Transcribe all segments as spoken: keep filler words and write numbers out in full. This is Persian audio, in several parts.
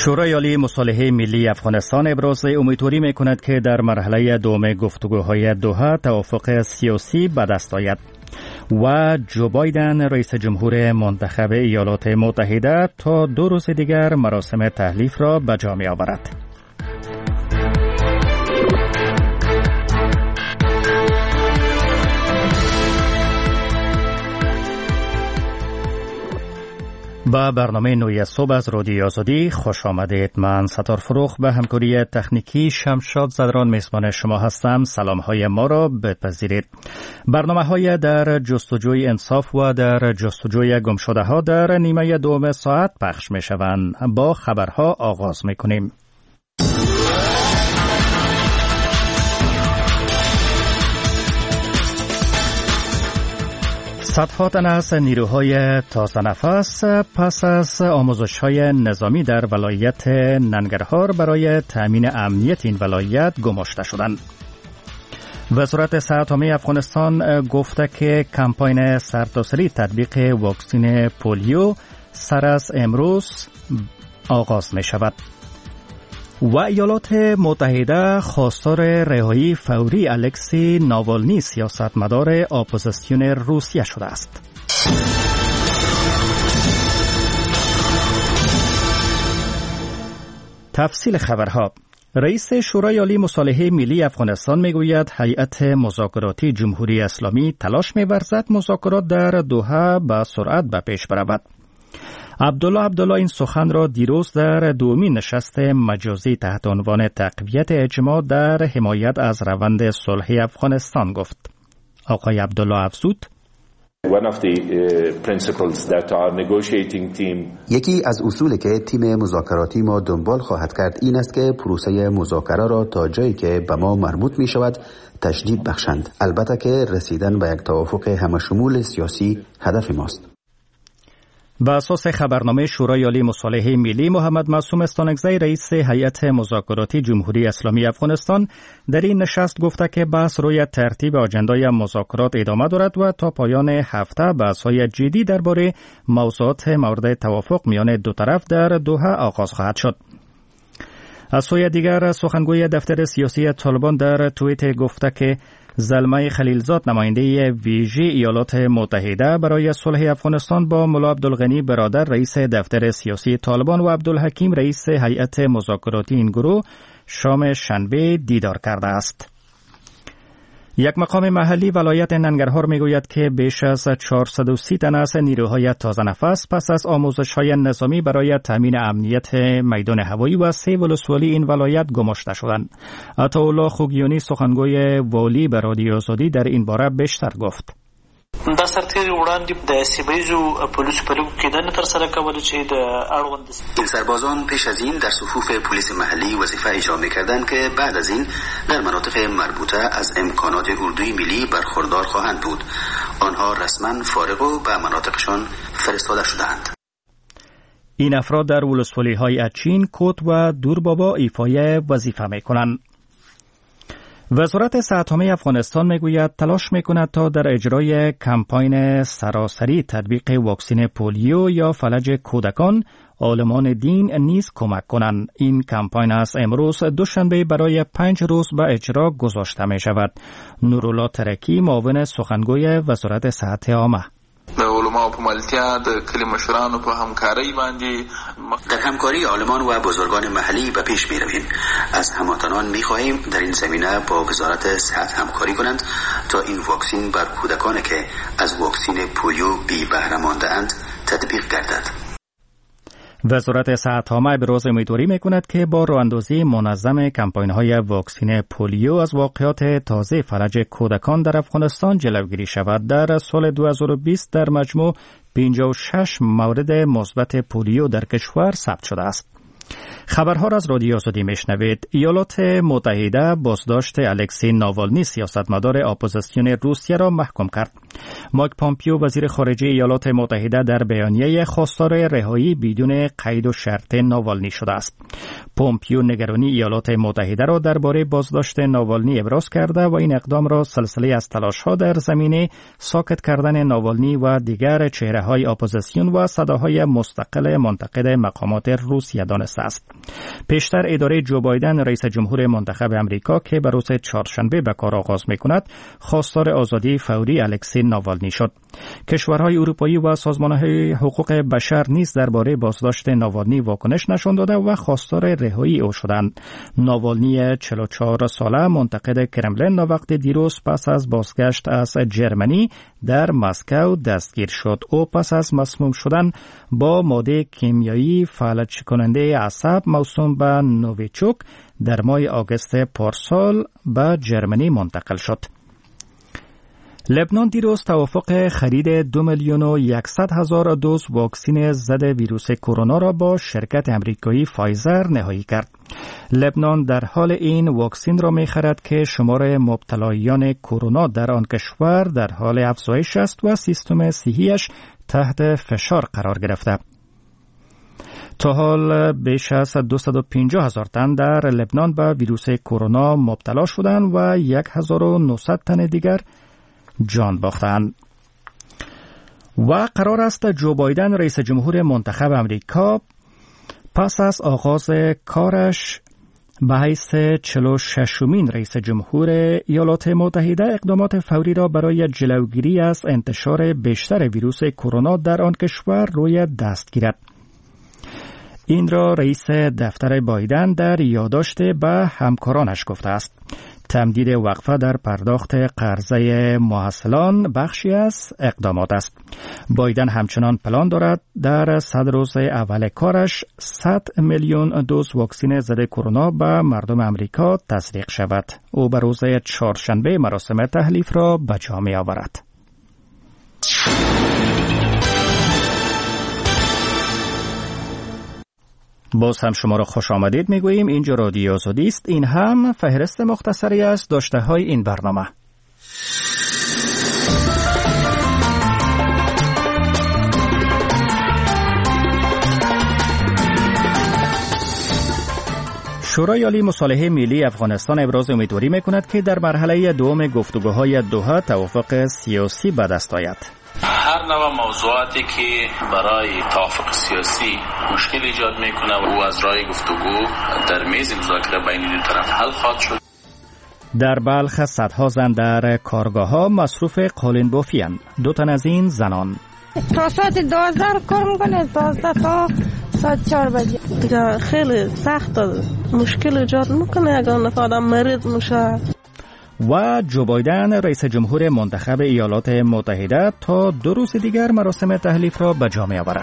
شورای عالی مصالحه ملی افغانستان ابراز امیدواری می‌کند که در مرحله دوم گفتگوهای دوحه توافق سیاسی به دست آید و جو بایدن رئیس جمهور منتخب ایالات متحده تا دو روز دیگر مراسم تحلیف را به جا می‌آورد. با برنامه نوی صبح از رادیو آزادی خوش آمدید. من ستار فروخ به همکاری تکنیکی شمشاد زدران میزبان شما هستم. سلام های ما را بپذیرید. برنامه های در جستجوی انصاف و در جستجوی گمشده ها در نیمه دوم ساعت پخش می شوند. با خبرها آغاز می کنیم. صدها تن از نیروهای تازه نفس پس از آموزش‌های نظامی در ولایت ننگرهار برای تأمین امنیت این ولایت گماشته شدند. وزارت صحت عامه افغانستان گفته که کمپاین سرتاسری تطبیق واکسن پولیو سر از امروز آغاز می شود. و ایالات متحده خواستار رهایی فوری الکسی ناوالنی سیاستمدار اپوزیسیون روسیه شده است. تفصیل خبرها. رئیس شورای عالی مصالحه ملی افغانستان میگوید هیئت مذاکراتی جمهوری اسلامی تلاش می‌ورزد مذاکرات در دوحه با سرعت به پیش برود. عبدالله عبدالله این سخن را دیروز در دومین نشست مجازی تحت عنوان تقویت اجماع در حمایت از روند صلح افغانستان گفت. آقای عبدالله افزود: One of the uh, principles that our negotiating team یکی از اصولی که تیم مذاکراتی ما دنبال خواهد کرد این است که پروسه مذاکره را تا جایی که به ما مربوط می شود تشدید بخشند. البته که رسیدن به یک توافق همشمول سیاسی هدف ماست. بر اساس خبرنامه شورای عالی مصالحه ملی، محمد معصوم استانکزی رئیس هیئت مذاکراتی جمهوری اسلامی افغانستان در این نشست گفته که بحث روی ترتیب آجندای مذاکرات ادامه دارد و تا پایان هفته بحث‌های جدی درباره موضوعات مورد توافق میان دو طرف در دوحه آغاز خواهد شد. از سوی دیگر سخنگوی دفتر سیاسی طالبان در توییت گفته که زلمه خلیلزاد نماینده ویژه ایالات متحده برای صلح افغانستان با ملا عبدالغنی برادر رئیس دفتر سیاسی طالبان و عبدالحکیم رئیس هیئت مذاکراتی این گروه شام شنبه دیدار کرده است. یک مقام محلی ولایت ننگرهار میگوید که بیش از چهارصد و سی تن از نیروهای تازه نفس پس از آموزش‌های نظامی برای تامین امنیت میدان هوایی و سه ولسوالی این ولایت گماشته شدند. عطاالله خوگیانی سخنگوی والی به رادیو آزادی در این باره بیشتر گفت. دا سرتیری وړاندې د سیمه‌ایزو پولیسو په لږو کېدنې ترسره کولې چې د اړوند این سربازان پیش از این در صفوف پلیس محلی وظیفه اجرا می‌کردند که بعد از این در مناطق مربوطه از امکانات اردوی ملی برخوردار خواهند بود. آنها رسما فارغ و به مناطقشان فرستاده شدند. این افراد در ولسوالی‌های اچین، کوت و دوربابا ایفای وظیفه می‌کنند. وزارت صحت عامه افغانستان میگوید تلاش میکند تا در اجرای کمپاین سراسری تطبیق واکسن پولیو یا فلج کودکان عالمان دین نیز کمک کنند. این کمپاین از امروز دوشنبه برای پنج روز به اجرا گذاشته می شود. نورالله ترکی معاون سخنگوی وزارت صحت عامه: د علماء په ملتیا د کلی مشرانو په همکارۍ باندې در همکاری عالمان و بزرگان محلی به پیش می رویم. از هموطنان می خواهیم در این زمینه با وزارت صحت همکاری کنند تا این واکسن بر کودکانی که از واکسن پولیو بی بهره مانده اند تطبیق گردد. وزارت صحت عامه ابراز امیدواری میکند که با راهاندازی منظم کمپاین‌های واکسن پولیو از واقعات تازه فلج کودکان در افغانستان جلوگیری شود. در سال دو هزار و بیست در مجموع پنجاه و شش مورد مثبت پولیو در کشور ثبت شده است. خبرها را از رادیو آزادی میشنوید. ایالات متحده بازداشت الکسی ناوالنی سیاستمدار اپوزیسیون روسیه را محکوم کرد. مایک پامپیو وزیر خارجه ایالات متحده در بیانیه خواستار رهایی بدون قید و شرط ناوالنی شده است. پامپیو نگرانی ایالات متحده را درباره بازداشت ناوالنی ابراز کرده و این اقدام را سلسله از تلاش‌ها در زمینه ساکت کردن ناوالنی و دیگر چهره‌های اپوزیسیون و صداهای مستقل منتقد مقامات روسیه دانسته گفته است. پیشتر اداره جو بایدن رئیس جمهور منتخب امریکا که به روز چهارشنبه به کار آغاز می‌کند، خواستار آزادی فوری الکسی ناوالنی شد. کشورهای اروپایی و سازمان‌های حقوق بشر نیز درباره بازداشت ناوالنی واکنش نشان داده و خواستار رهایی او شدند. ناوالنی چهل و چهار ساله منتقد کرملین وقت دیروز پس از بازگشت از جرمنی در مسکو دستگیر شد. او پس از مسموم شدن با ماده کیمیایی فلج کننده عصب موسوم به نوویچوک در ماه آگوست پارسال به جرمنی منتقل شد. لبنان دیروز توافق خرید دو میلیون و یکصد هزار دوز واکسن ضد ویروس کرونا را با شرکت امریکایی فایزر نهایی کرد. لبنان در حال این واکسن را می‌خرد که شمار مبتلایان کرونا در آن کشور در حال افزایش است و سیستم صحیش تحت فشار قرار گرفته. تا حال بیش از دویست و پنجاه هزار تن در لبنان به ویروس کرونا مبتلا شدند و هزار و نهصد تن دیگر جان باختند. و قرار است جو بایدن رئیس جمهور منتخب امریکا پس از آغاز کارش به حیث چهل و ششمین رئیس جمهور ایالات متحده اقدامات فوری را برای جلوگیری از انتشار بیشتر ویروس کرونا در آن کشور روی دست گیرد. این را رئیس دفتر بایدن در یادداشت به همکارانش گفته است. تمدید وقفه در پرداخت قرضه محصلان بخشی از اقدامات است. بایدن همچنان پلان دارد در صد روز اول کارش صد میلیون دوز واکسن ضد کرونا به مردم امریکا تزریق شود. او به روز چهارشنبه مراسم تحلیف را به جا می آورد. باز هم شما را خوش آمدید میگوییم. اینجا رادیو آزادی است. این هم فهرست مختصری از داشته های این برنامه. شورای عالی مصالحه ملی افغانستان ابراز امیدواری میکند که در مرحله دوم گفتگوهای دوحه توافق سیاسی به دست آید. هر نوع موضوعاتی که برای توافق سیاسی مشکل ایجاد میکنه و از راه گفتگو در میز مذاکره بین این طرف حل خواهد شد. در بلخ صدها زن در کارگاه ها مصروف قالین بافی‌اند. دو تن از این زنان تا ساعت دوازده کار میکنه، دوازده تا ساعت چهار بجه. دیگه خیلی سخت مشکل ایجاد میکنه اگر نفر آدم مریض میشه. و جو بایدن رئیس جمهور منتخب ایالات متحده تا دو روز دیگر مراسم تحلیف را به جا می‌آورد.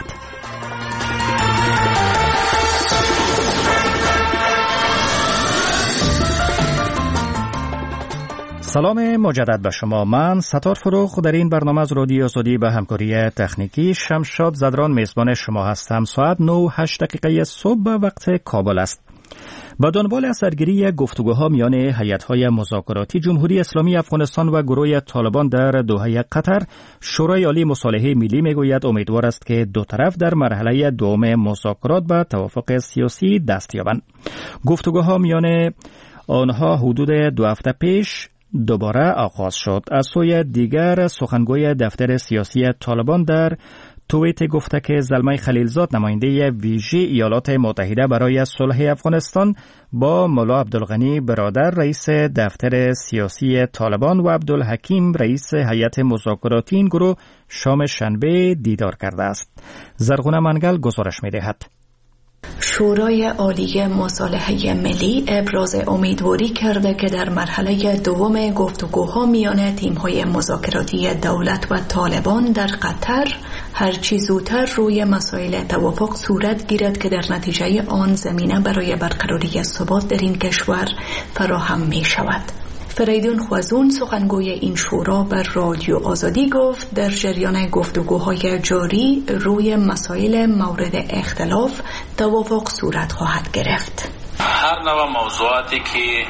سلام مجدد به شما. من ستار فروخ در این برنامه از رادیو آزادی به همکاری تکنیکی شمشاد زدران میزبان شما هستم. ساعت نه و هشت دقیقه صبح به وقت کابل است. با دنبال اثرگیری گفتگوها میان هیئت‌های مذاکراتی جمهوری اسلامی افغانستان و گروه طالبان در دوحه قطر، شورای عالی مصالحه ملی میگوید امیدوار است که دو طرف در مرحله دوم مذاکرات به توافق سیاسی دست یابند. گفتگوها میان آنها حدود دو هفته پیش دوباره آغاز شد. از سوی دیگر سخنگوی دفتر سیاسی طالبان در توییت گفته که زلمه خلیلزاد نماینده ویژه ایالات متحده برای صلح افغانستان با ملا عبدالغنی برادر رئیس دفتر سیاسی طالبان و عبدالحکیم رئیس هیئت مذاکراتی این گروه شام شنبه دیدار کرده است. زرغونه منگل گزارش می‌دهد. شورای عالی مصالحه ملی ابراز امیدواری کرده که در مرحله دوم گفتگوها میان تیم‌های مذاکراتی دولت و طالبان در قطر هرچی زودتر روی مسائل توافق صورت گیرد که در نتیجه آن زمینه برای برقراری ثبات در این کشور فراهم می شود. فریدون خوازون سخنگوی این شورا بر رادیو آزادی گفت در جریان گفتگوهای جاری روی مسائل مورد اختلاف توافق صورت خواهد گرفت. هر نوع موضوعاتی که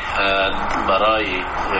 برای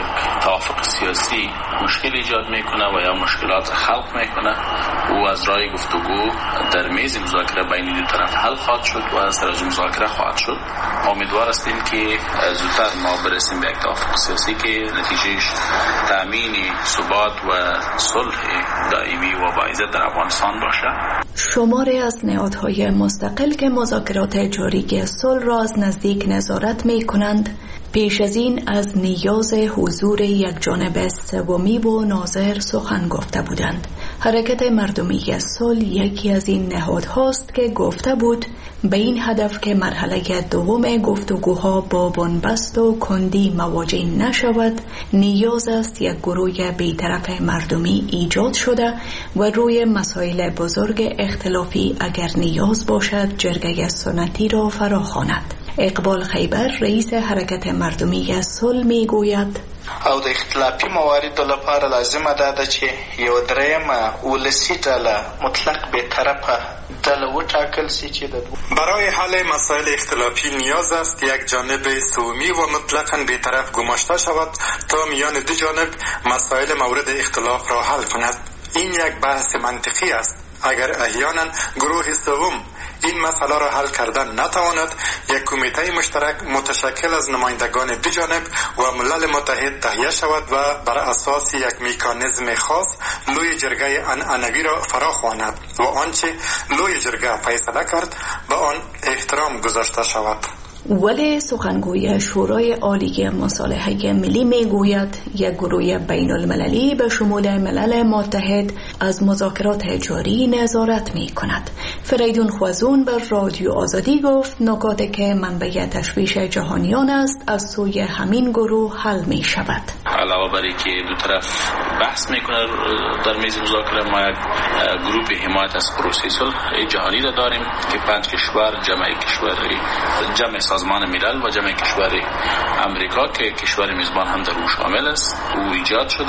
توافق سیاسی مشکل ایجاد میکنه و یا مشکلات خلق میکنه او از راه گفتگو در میز مذاکره بین دو طرف حل خواهد شد و از طرز مذاکره خواهد شد. امیدوار هستیم که زودتر ما برسیم به یک توافق سیاسی که نتیجهش تامین ثبات و صلح دائمی و باعث در افغانستان باشه. شماری از نهادهای مستقل که مذاکرات جاری صلح را از نزدیک نظارت می کنند پیش از این از نیاز حضور یک جانبه سومی و ناظر سخن گفته بودند. حرکت مردمی صلح یکی از این نهادهاست که گفته بود به این هدف که مرحله دوم گفتگوها با بنبست و کندی مواجه نشود نیاز است یک گروه بی‌طرف مردمی ایجاد شده و روی مسائل بزرگ اختلافی اگر نیاز باشد جرگه سنتی را فراخواند. اقبال خیبر رئیس حرکت مردمی صلح می گوید او د اختلافي مواردو لپاره لازمه ده چې یو درېیمه ولسي ډله مطلق بی‌طرفه ډله وټاکل شي چې برای حل مسائل اختلافی نیاز است یک جانب سومی و مطلقاً بی‌طرف گماشته شود تا میان دو جانب مسائل مورد اختلاف را حل کند. این یک بحث منطقی است. اگر احیانا گروه سوم این مسئله را حل کردن نتواند یک کمیته مشترک متشکل از نمایندگان دو جانب و ملل متحد تهیه شود و بر اساس یک مکانیزم خاص لوی جرگه عنعنوی را فراخواند و آنچه لوی جرگه فیصله کرد به آن احترام گذاشته شود. ولی سخنگوی شورای عالی مصالحه ملی میگوید یک گروه بین المللی به شمول ملل متحد از مذاکرات جاری نظارت می کند. فریدون خوازون بر رادیو آزادی گفت نکاتی که منبع تشویش جهانیان است از سوی همین گروه حل می شود. علاوه بر اینکه دو طرف بحث میکنه در میز مذاکره ما یک گروه حمایت از پروسه صلح جهانی را داریم که پنج کشور جمع کشور جمع سازمان ملل و جمع کشور امریکا که کشور میزبان هم در او شامل است او ایجاد شده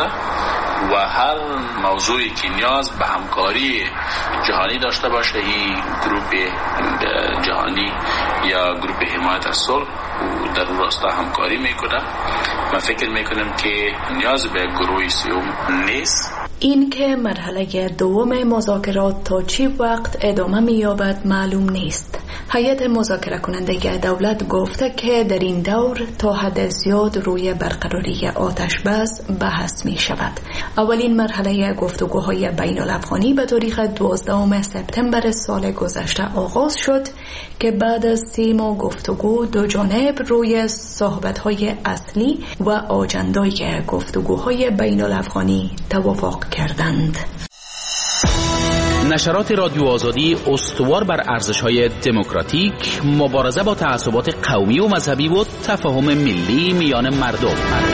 و هر موضوعی که نیاز به همکاری جهانی داشته باشه این گروه جهانی یا گروه حمایت از صلح او در اون راستا همکاری میکنه. من فکر میکنم که نیاز به گروه سوم نیست. این که مرحله دوم مذاکرات تا چی وقت ادامه می‌یابد معلوم نیست. هیئت مذاکره کننده دولت گفته که در این دور تا حد زیاد روی برقراری آتش بس بحث می شود. اولین مرحله گفتگوهای بین الافغانی به تاریخ دوازدهم سپتامبر سال گذشته آغاز شد که بعد از سی ماه گفتگو دو جانب روی صحبت‌های اصلی و آجندای گفتگوهای بین الافغانی توافق کردند. نشرات رادیو آزادی استوار بر ارزش‌های دموکراتیک، مبارزه با تعصبات قومی و مذهبی و تفاهم ملی میان مردم.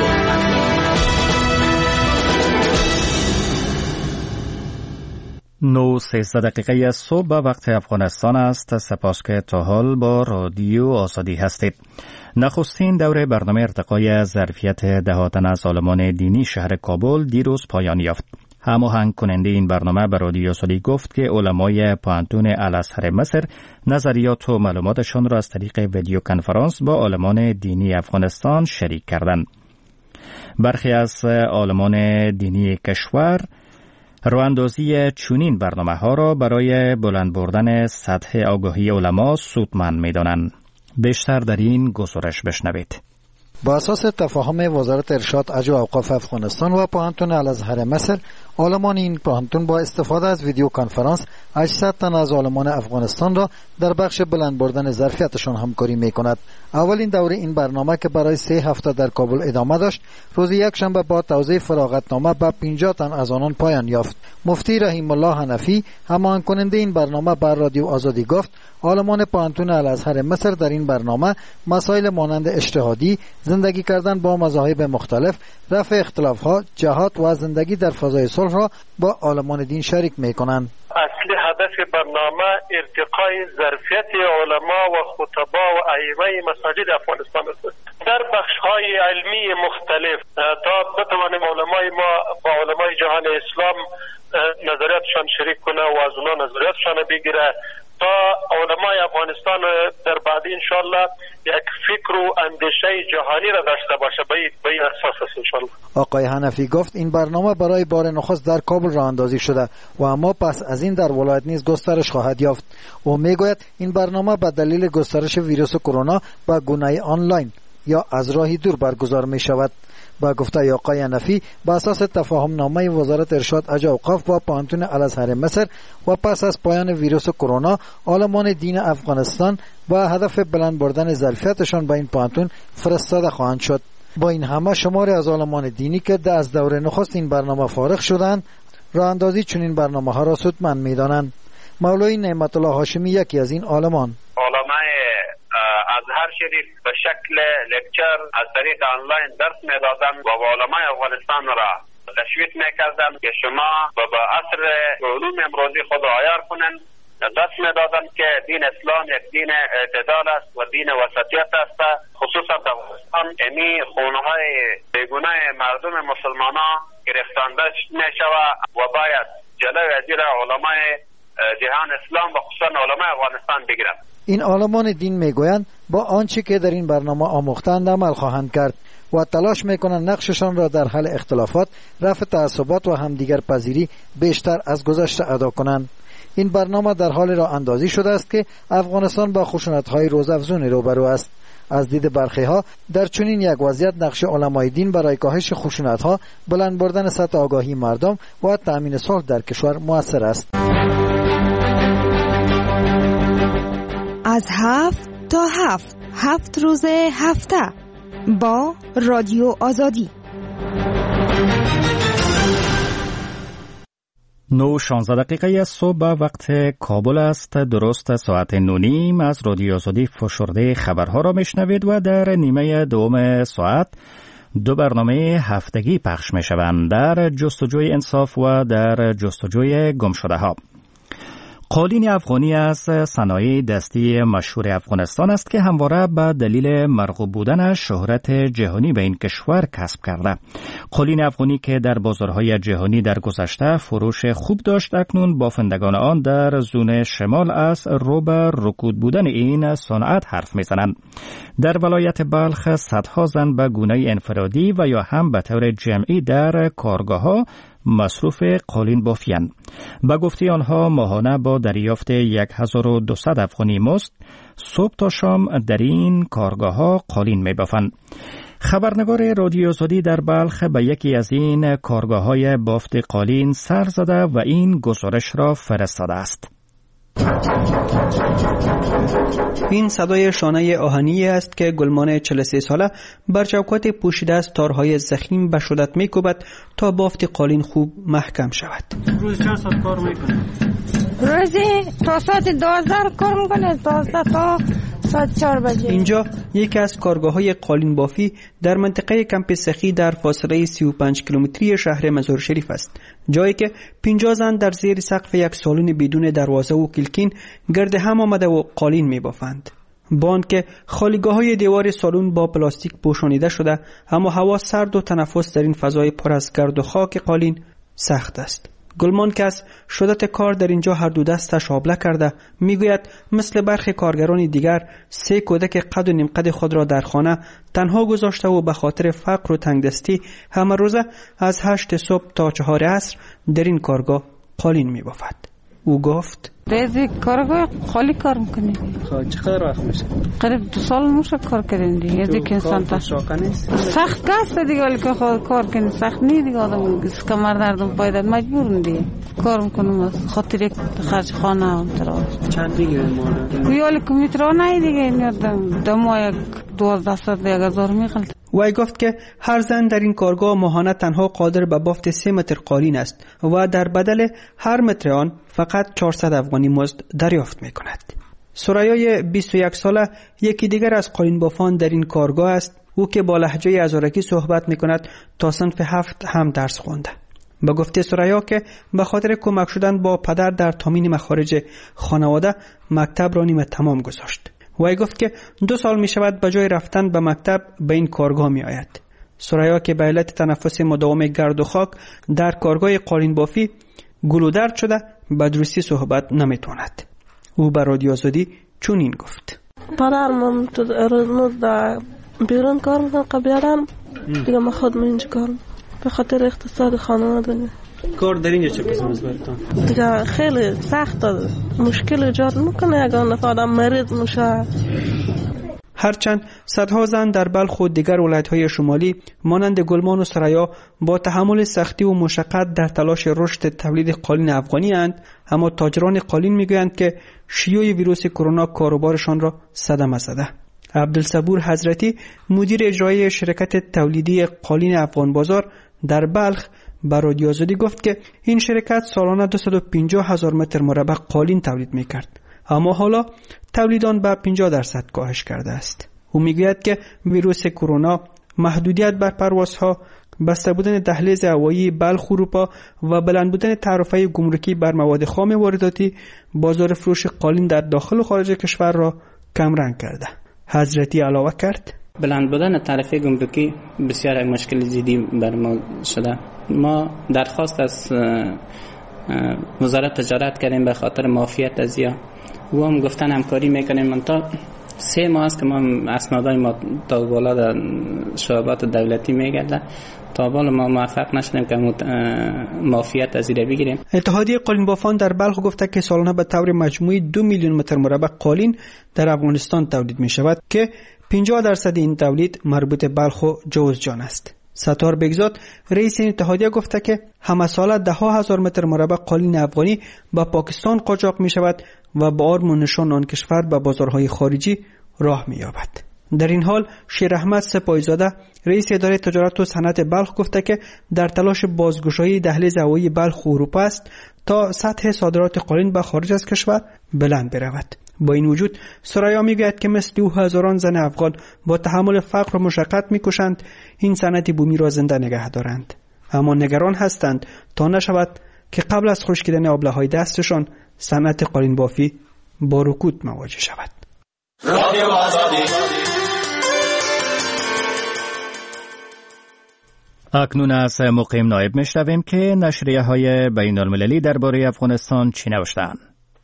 نو سیزده دقیقه از صبح به وقت افغانستان است. سپاس که تا حال با رادیو آزادی هستید. نخستین دوره برنامه ارتقای ظرفیت ده تن از عالمان دینی شهر کابل دیروز پایان یافت. هماهنگ کننده این برنامه به رادیو آزادی گفت که علمای پانتون الازهر مصر نظریات و معلوماتشان را از طریق ویدیو کنفرانس با عالمان دینی افغانستان شریک کردند. برخی از عالمان دینی کشور راه‌اندازی چنین برنامه ها را برای بلند بردن سطح آگاهی علما سودمند می‌دانند. بیشتر در این گزارش بشنوید. با اساس تفاهم وزارت ارشاد اجو اوقاف افغانستان و پانتون الازهر مصر، عالمان این پانتون با استفاده از ویدیو کنفرانس هشتصد تن از عالمان افغانستان را در بخش بلند بردن ظرفیتشان همکاری می کند. اولین دوره این برنامه که برای سه هفته در کابل ادامه داشت، روز یک شنبه با توزیع فراغتنامه به پنجاه تن از آنان پایان یافت. مفتی رحیم الله حنفی هماهنگ کننده این برنامه بر رادیو آزادی گفت عالمان پانتون الازهر مصر در این برنامه مسائل مانند اجتهادی، زندگی کردن با مذاهب مختلف، رفع اختلاف‌ها، جهاد و زندگی در فضای صلح را با عالمان دین شریک می‌کنند. اصلی هدف برنامه ارتقای ظرفیت علما و خطبا و ائمه مساجد افغانستان است. در بخش‌های علمی مختلف تا بتوانیم علمای ما با علمای جهان اسلام نظریاتشان شریک کنه و از اونها نظریاتشان بگیره تا علمای افغانستان در بعد انشالله یک فکر و اندیشه جهانی را داشته باشه به این اساس است انشالله. آقای حنفی گفت این برنامه برای بار نخست در کابل راه اندازی شده و اما پس از این در ولایت نیز گسترش خواهد یافت. او میگوید این برنامه به دلیل گسترش ویروس کرونا به گونه آنلاین یا از راهی دور برگزار می شود. با گفته آقای حنفی به اساس تفاهم نامه وزارت ارشاد اجا اوقاف با پانتون الازهر مصر و پس از پایان ویروس کرونا عالمان دین افغانستان با هدف بلند بردن ظرفیتشان به این پانتون فرستاده خواهند شد. با این همه شماری از عالمان دینی که از دوره نخست این برنامه فارغ شدند راه اندازی چنین برنامه ها را سودمند می‌دانند. مولوی نعمت الله هاشمی یکی از این عالمان علمای ازهر شریف به شکل لکچر از طریق آنلاین درس میدادند و علمای افغانستان را تشویق میکردند که شما به اثر علوم امروزی خود عیار کنند. درس میدادند که دین اسلام یک دین اعتدال است و دین وسطیت است. خصوصا در افغانستان امی خونهای بیگانه مردم مسلمانان گرفتانده میشود و باید جلوی ازیر علمای جهان اسلام و خصوصا علمای افغانستان بگیرند. این عالمان دین میگویند با آنچه که در این برنامه آموختند عمل خواهند کرد و تلاش میکنند نقششان را در حل اختلافات، رفع تعصبات و همدیگر پذیری بیشتر از گذشته ادا کنند. این برنامه در حال راه اندازی شده است که افغانستان با خشونت‌های روزافزون روبرو است. از دید برخی ها در چنین یک وضعیت نقش علمای دین برای کاهش خشونت‌ها، بلند بردن سطح آگاهی مردم و تأمین صلح در کشور مؤثر است. از هفت تا هفت هفت روز هفته با رادیو آزادی. نو شانزده دقیقه صبح وقت کابل است. درست ساعت نونیم از رادیو آزادی فشرده خبرها را میشنوید و در نیمه دوم ساعت دو برنامه هفتگی پخش میشوند، در جستجوی انصاف و در جستجوی گمشده ها. قالین افغانی از صنایع دستی مشهور افغانستان است که همواره به دلیل مرغوب بودن شهرت جهانی به این کشور کسب کرده. قالین افغانی که در بازارهای جهانی در گذشته فروش خوب داشت، اکنون بافندگان آن در زون شمال از رو به رکود بودن این صنعت حرف میزنند. در ولایت بلخ صدها زن به گونه انفرادی و یا هم به طور جمعی در کارگاه‌ها مصروف قالین بافیند. با گفته آنها ماهانه با دریافت هزار و دویست افغانی مزد صبح تا شام در این کارگاه ها قالین می بافند. خبرنگار رادیو آزادی در بلخ به یکی از این کارگاه های بافت قالین سر زده و این گزارش را فرستاده است. این صدای شانه آهنی است که گلمان چهل و سه ساله بر چوکات پوشیده از تارهای ضخیم به شدت میکوبد تا بافت قالین خوب محکم شود. روز چند ساعت کار میکنه؟ روزی تا ساعت دوازده کار میکنه، دوازده تا ساعت چهار بجه. اینجا یکی از کارگاه های قالین بافی در منطقه کمپ سخی در فاصله سی و پنج کیلومتری شهر مزار شریف است، جایی که پنجاه زن در زیر سقف یک سالن بدون دروازه و کلکین گرد هم آمده و قالین می بافند. با آنکه خالیگاه های دیوار سالن با پلاستیک پوشانیده شده، اما هوا سرد و تنفس در این فضای پر از گرد و خاک قالین سخت است. گلمان که از شدت کار در اینجا هر دو دستش آبله کرده، میگوید مثل برخی کارگران دیگر سه کودک قد و نیم قد خود را در خانه تنها گذاشته و به خاطر فقر و تنگدستی همه روزه از هشت صبح تا چهار عصر در این کارگاه قالین میبافد. او گفت دیدی کارگاه خالی کار میکنی. خب چقدر وقت میشه؟ قریب دو سال میشه کار کردیم دیگه. یه دیگه انسان تا سخت کاست دیگه، ولی که خود کار کنی سخت نی دیگه. آدم کمر دردم پای درد مجبورم دیگه کار میکنم خاطر یک خرج خانه هم ترا. چند دیگه مونه؟ ویالی کمیترا نه دیگه دم دم یک دوازده صد یک هزار میخلد. وی گفت که هر زن در این کارگاه ماهانه تنها قادر به بافت سه متر قالین است و در بدل هر متر آن فقط چهارصد افغانی مزد دریافت می کند. سرایای بیست و یک ساله یکی دیگر از قالین بافان در این کارگاه است. او که با لهجه ازارکی صحبت می کند تا صنف هفت هم درس خونده. به گفته سرایا که به خاطر کمک شدن با پدر در تامین مخارج خانواده مکتب را نیمه تمام گذاشت. وی گفت که دو سال می شود به جای رفتن به مکتب به این کارگاه می آید. سرایا که به علت تنفس مداوم گرد و خاک در کارگاه قالین بافی گلودرد شده به درستی صحبت نمی تواند. او به رادیو آزادی چنین گفت: پدرم تو روز در بیرون کار میکنم، قبلا دیگه ما خود من اینجا کار به خاطر اقتصاد خانواده. کار در اینجا چه قسم است براتون؟ دیگه خیلی سخت، مشکل ایجاد میکنه اگر نفر آدم مریض میشه. هرچند صدها زن در بلخ و دیگر ولایت‌های شمالی مانند گلمان و سریا با تحمل سختی و مشقت در تلاش رشد تولید قالین افغانی اند، اما تاجران قالین میگویند که شیوع ویروس کرونا کاروبارشان را صدمه زده. عبدالصبور حضرتی مدیر اجرایی شرکت تولیدی قالین افغان بازار در بلخ به رادیو آزادی گفت که این شرکت سالانه دویست و پنجاه هزار متر مربع قالین تولید میکرد، اما حالا تولید آن به پنجاه درصد کاهش کرده است. او میگوید که ویروس کرونا، محدودیت بر پروازها، بسته بودن دهلیز هوایی بلخ اروپا و بلند بودن تعرفه گمرکی بر مواد خام وارداتی بازار فروش قالین در داخل و خارج کشور را کمرنگ کرده. حضرتی علاوه کرد: بلند بودن تعرفه گمرکی بسیار مشکل جدی بر ما شده. ما درخواست از وزارت تجارت کردیم به خاطر معافیت از یا و هم گفتن همکاری میکنیم. من تا سه ماه است که ما اسنادای ما تا بالا در شعبات دولتی میگرده، تا بالا ما موفق نشدیم که معافیت از این بگیریم. اتحادیه قالین بافان در بلخ گفته که سالانه به طور مجموعی دو میلیون متر مربع قالین در افغانستان تولید می شود که پنجاه درصد این تولید مربوط بلخ و جوزجان است. ستار بگزاد رئیس این اتحادیه گفته که همه ساله ده ها هزار متر مربع قالین افغانی به پاکستان قاچاق می شود و با آرم و نشان آن کشور به بازارهای خارجی راه می یابد. در این حال شیر احمد سپاهیزاده رئیس اداره تجارت و صنعت بلخ گفته که در تلاش بازگشایی دهلیز هوایی بلخ و اروپا است تا سطح صادرات قالین به خارج از کشور بلند برود. با این وجود سریا میگوید که مثل او هزاران زن افغان با تحمل فقر و مشقت میکشند این صنعت بومی را زنده نگه دارند، اما نگران هستند تا نشود که قبل از خشکیدن آبله‌های دستشان صنعت قالین بافی با رکود مواجه شود. رادیو آزادی. اکنون از مقیم نایب میشنویم که نشریه های بین المللی درباره افغانستان چی نوشتند.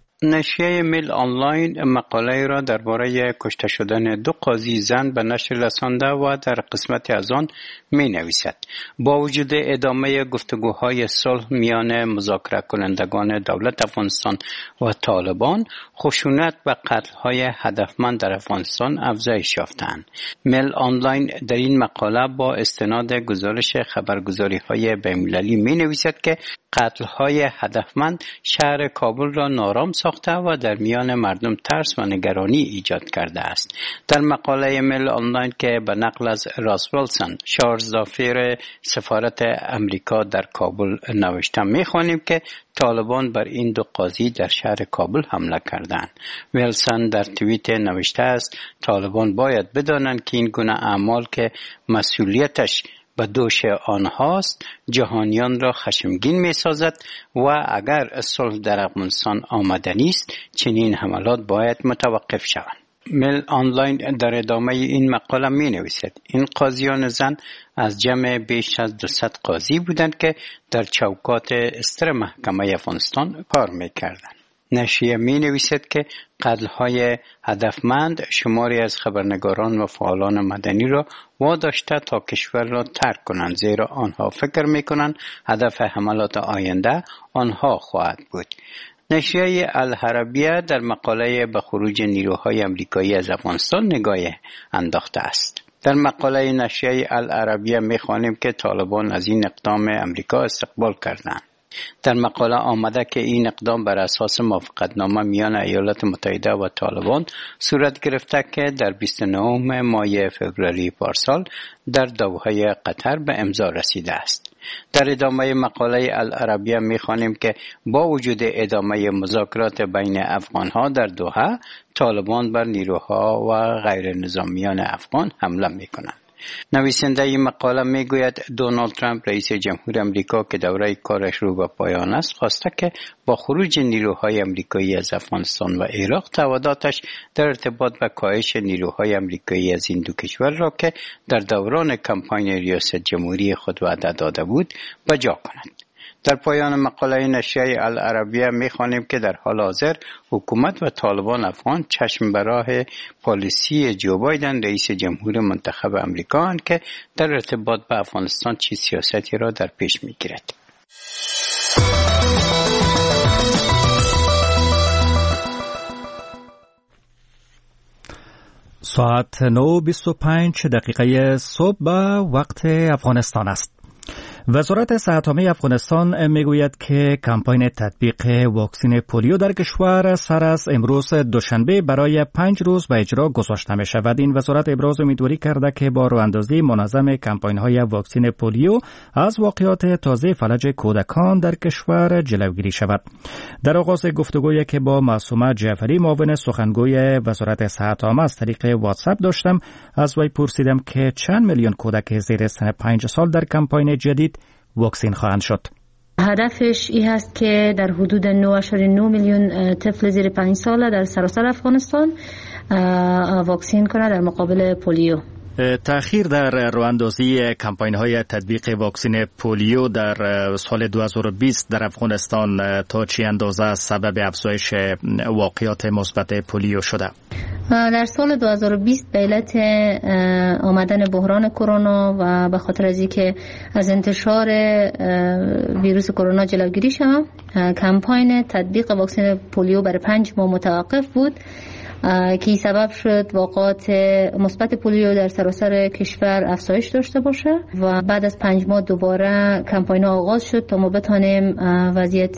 نشریه میل آنلاین مقاله را درباره کشته شدن دو قاضی زن به نشر رسانده و در قسمت از آن می نویسد: با وجود ادامه گفتگوهای صلح میان مذاکره کنندگان دولت افغانستان و طالبان، خشونت و قتل‌های هدفمند در افغانستان افزایش یافتند. میل آنلاین در این مقاله با استناد گزارش خبرگزاری‌های بین‌المللی می نویسد که قتل‌های هدفمند شهر کابل را نارام ساخته و در میان مردم ترس و نگرانی ایجاد کرده است. در مقاله میل آنلاین که به نقل از راس ویلسون، شارژدافیر سفارت امریکا در کابل نوشته می‌خوانیم که طالبان بر این دو قاضی در شهر کابل حمله کردند. ویلسون در توییت نوشته است: طالبان باید بدانند که این گونه اعمال که مسئولیتش به دوش آنهاست جهانیان را خشمگین می سازد و اگر صلح در افغانستان آمدنی است چنین حملات باید متوقف شوند. میل آنلاین در ادامه این مقاله می نویسد: این قاضیان زن از جمع بیش از دویست قاضی بودند که در چوکات استر محکمه افغانستان کار می کردند. نشریه می نویسد که قتل‌های هدفمند شماری از خبرنگاران و فعالان مدنی را واداشته تا کشور را ترک کنند، زیرا آنها فکر می کنند هدف حملات آینده آنها خواهد بود. نشریه العربیه در مقاله به خروج نیروهای امریکایی از افغانستان نگاه انداخته است. در مقاله نشریه العربیه می خوانیم که طالبان از این اقدام امریکا استقبال کردند. در مقاله آمده که این اقدام بر اساس موافقتنامه میان ایالات متحده و طالبان صورت گرفته که در بیست و نهم ماه فوریه پارسال در دوحه قطر به امضا رسیده است. در ادامه مقاله العربیه می‌خوانیم که با وجود ادامه مذاکرات بین افغان‌ها در دوحه، طالبان بر نیروها و غیر نظامیان افغان حمله می‌کنند. نویسنده این مقاله میگوید دونالد ترامپ رئیس جمهور امریکا که دوره کارش رو به پایان است خواسته که با خروج نیروهای امریکایی از افغانستان و عراق تواداتش در ارتباط به کاهش نیروهای امریکایی از این دو کشور را که در دوران کمپاین ریاست جمهوری خود وعده داده بود بجا کند. در پایان مقاله نشریه العربیه می‌خوانیم که در حال حاضر حکومت و طالبان افغان چشم به راه پالیسی جو بایدن رئیس جمهور منتخب امریکا که در ارتباط به افغانستان چه سیاستی را در پیش می‌گیرد. ساعت نه و بیست و پنج دقیقه صبح به وقت افغانستان است. وزارت صحت عامه افغانستان میگوید که کمپاین تطبیق واکسن پولیو در کشور سر از امروز دوشنبه برای پنج روز به اجرا گذاشته می شود. این وزارت ابراز امیدواری کرده که با راه‌اندازی منظم کمپاین های واکسن پولیو از واقعات تازه فلج کودکان در کشور جلوگیری شود. در آغاز گفتگویی که با معصومه جعفری معاون سخنگوی وزارت صحت عامه از طریق واتساپ داشتم، از وی پرسیدم که چند میلیون کودک زیر سن پنج سال در کمپاین جدید واکسین خواهند شد. هدفش این هست که در حدود نه و نه میلیون طفل زیر پنج ساله در سراسر افغانستان واکسین کنه در مقابل پولیو. تأخیر در راه‌اندازی کمپاین های تطبیق واکسن پولیو در سال دو هزار و بیست در افغانستان تا چه اندازه سبب افزایش واقعات مثبت پولیو شده؟ در سال دو هزار و بیست به علت آمدن بحران کرونا و به خاطر از اینکه از انتشار ویروس کرونا جلوگیری شود، کمپاین تطبیق واکسن پولیو برای پنج ماه متوقف بود که سبب شد واقعات مثبت پولیو در سراسر کشور افزایش داشته باشه و بعد از پنج ماه دوباره کمپاین آغاز شد تا ما بتانیم وضعیت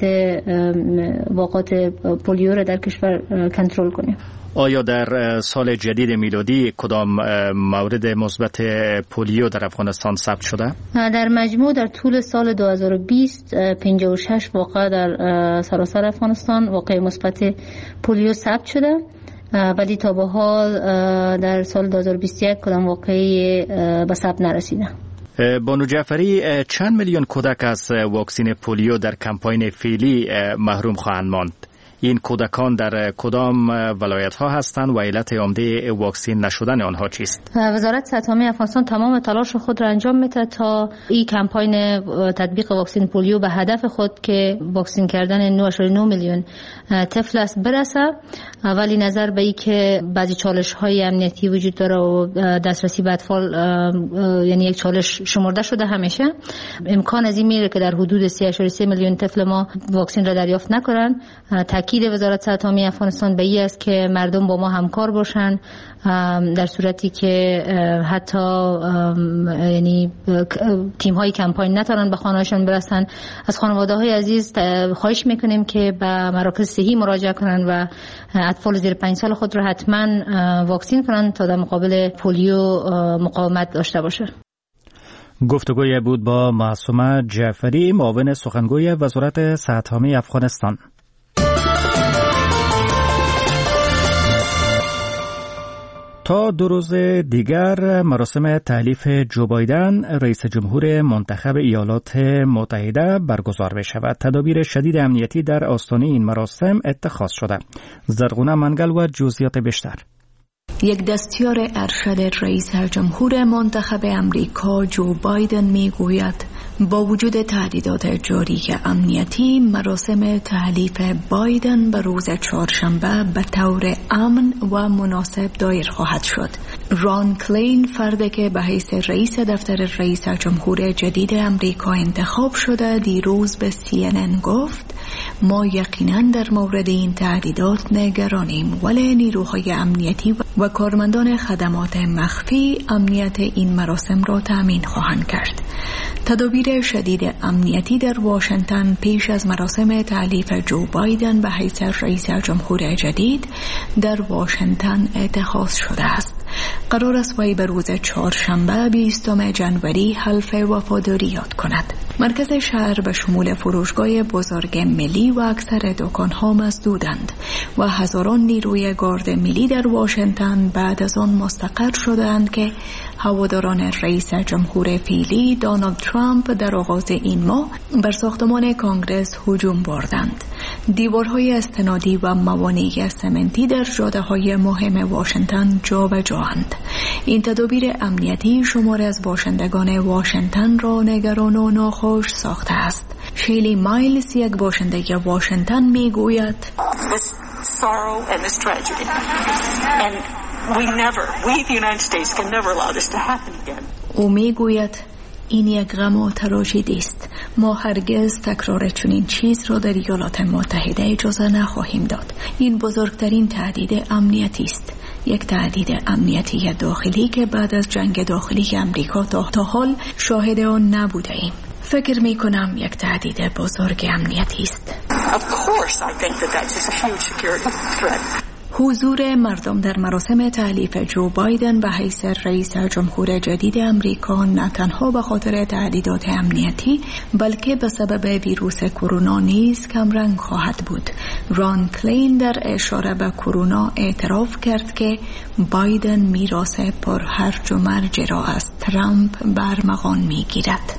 واقعات پولیو را در کشور کنترل کنیم. آیا در سال جدید میلادی کدام مورد مثبت پولیو در افغانستان ثبت شده؟ در مجموع در طول سال دو هزار و بیست پنجاه و شش واقعه در سراسر افغانستان واقع مثبت پولیو ثبت شده، ولی تا به حال در سال دو هزار و بیست و یک کدام واقعی به ثبت نرسیده. بانو جعفری، چند میلیون کودک از واکسن پولیو در کمپاین فعلی محروم خواهند ماند؟ این کودکان در کدام ولایت ها هستند و علت عمده واکسین نشدن آنها چیست؟ وزارت صحت عامه افغانستان تمام تلاش خود را انجام میده تا این کمپاین تطبیق واکسن پولیو به هدف خود که واکسین کردن نه و نه میلیون طفل است برسه، ولی نظر به این که بعضی چالش های امنیتی وجود داره و دسترسی به اطفال یعنی یک چالش شمرده شده همیشه، امکان از این میره که در حدود سه و سه میلیون طفل ما واکسین را دریافت نکنن. تاکید وزارت صحت عامه افغانستان به این است که مردم با ما همکار باشن در صورتی که حتی یعنی تیم های کمپاین نتونن به خانه‌هاشون برسن. از خانواده های عزیز خواهش میکنیم که به مراکز صحی مراجعه کنن و اطفال زیر پنج سال خود را حتما واکسین کنن تا در مقابل پولیو مقاومت داشته باشه. گفتگوی بود با معصومه جعفری معاون سخنگوی وزارت صحت عامه افغانستان. تا دو روز دیگر مراسم تحلیف جو بایدن رئیس جمهور منتخب ایالات متحده برگزار می شود. تدابیر شدید امنیتی در آستانه این مراسم اتخاذ شده. زرغونه منگل و جزئیات بیشتر. یک دستیار ارشد رئیس جمهور منتخب امریکا جو بایدن می گوید با وجود تهدیدات جاری امنیتی، مراسم تحلیف بایدن به روز چهارشنبه به طور امن و مناسب دایر خواهد شد. ران کلین، فردی که به حیث رئیس دفتر رئیس جمهور جدید امریکا انتخاب شده، دیروز به سی ان ان گفت ما یقینا در مورد این تهدیدات نگرانیم، ولی نیروهای امنیتی و کارمندان خدمات مخفی امنیت این مراسم را تأمین خواهند کرد. تدابیر شدید امنیتی در واشنگتن پیش از مراسم تحلیف جو بایدن به حیث رئیس جمهور جدید در واشنگتن اتخاذ شده است. قرار است وی به روز چهارشنبه بیستم ژانویه حلف وفاداری یاد کند. مرکز شهر به شمول فروشگاه بزرگ ملی و اکثر دکان‌ها مسدودند و هزاران نیروی گارد ملی در واشنگتن بعد از آن مستقر شدند که هواداران رئیس جمهور فعلی دونالد ترامپ در آغاز این ماه بر ساختمان کانگرس هجوم بردند. دیوارهای استنادی و موانع سمنتی در جاده‌های مهم واشنگتن جابجااند. این تدابیر امنیتی شمار از باشندگان واشنگتن را نگران و ناخوش ساخته است. شیلی مایلز، یک باشنده واشنگتن، میگوید او میگوید این یک غم و تراژدی است. ما هرگز تکرار چنین چیز را در ایالات متحده اجازه نخواهیم داد. این بزرگترین تهدید امنیتی است، یک تهدید امنیتی داخلی که بعد از جنگ داخلی امریکا تا, تا حال شاهد آن نبوده ایم. فکر می کنم یک تهدید بزرگ امنیتی است. حضور مردم در مراسم تحلیف جو بایدن به حیث رئیس جمهور جدید امریکا نه تنها به خاطر تهدیدات امنیتی بلکه به سبب ویروس کرونا نیز کمرنگ خواهد بود. ران کلین در اشاره به کرونا اعتراف کرد که بایدن میراث پر هرج و مرج را از ترامپ برمغان میگیرد.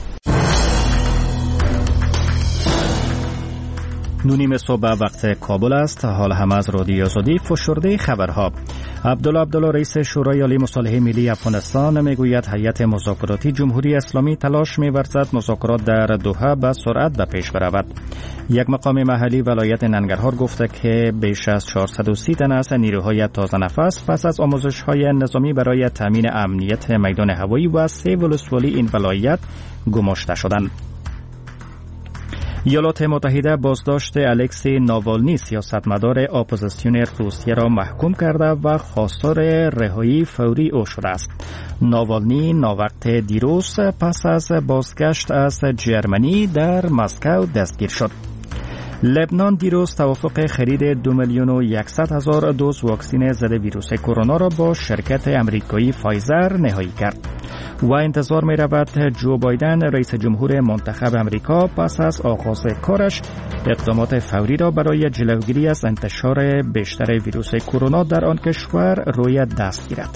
نونیم صبح وقت کابل است. حال هم از رادیو آزادی فشرده خبرها. عبدالله عبدالله رئیس شورای عالی مصالحه ملی افغانستان میگوید هیئت مذاکراتی جمهوری اسلامی تلاش می‌ورزد مذاکرات در دوحه به سرعت به پیش برود. یک مقام محلی ولایت ننگرهار گفته که بیش از چهارصد و سی تن از نیروهای تازه نفس پس از آموزش‌های نظامی برای تامین امنیت میدان هوایی و سه ولسوالی این ولایت گماشته شدند. ایالات متحده بازداشت الکسی ناوالنی سیاستمدار اپوزیسیون روسیه را محکوم کرده و خواستار رهایی فوری او شده است. ناوالنی ناوقت دیروز پس از بازگشت از جرمنی در مسکو دستگیر شد. لبنان دیروز توافق خرید دو میلیون و یکصد هزار دوز واکسن ضد ویروس کرونا را با شرکت امریکایی فایزر نهایی کرد و انتظار می رود جو بایدن رئیس جمهور منتخب امریکا پس از آغاز کارش اقدامات فوری را برای جلوگیری از انتشار بیشتر ویروس کرونا در آن کشور روی دست گیرد.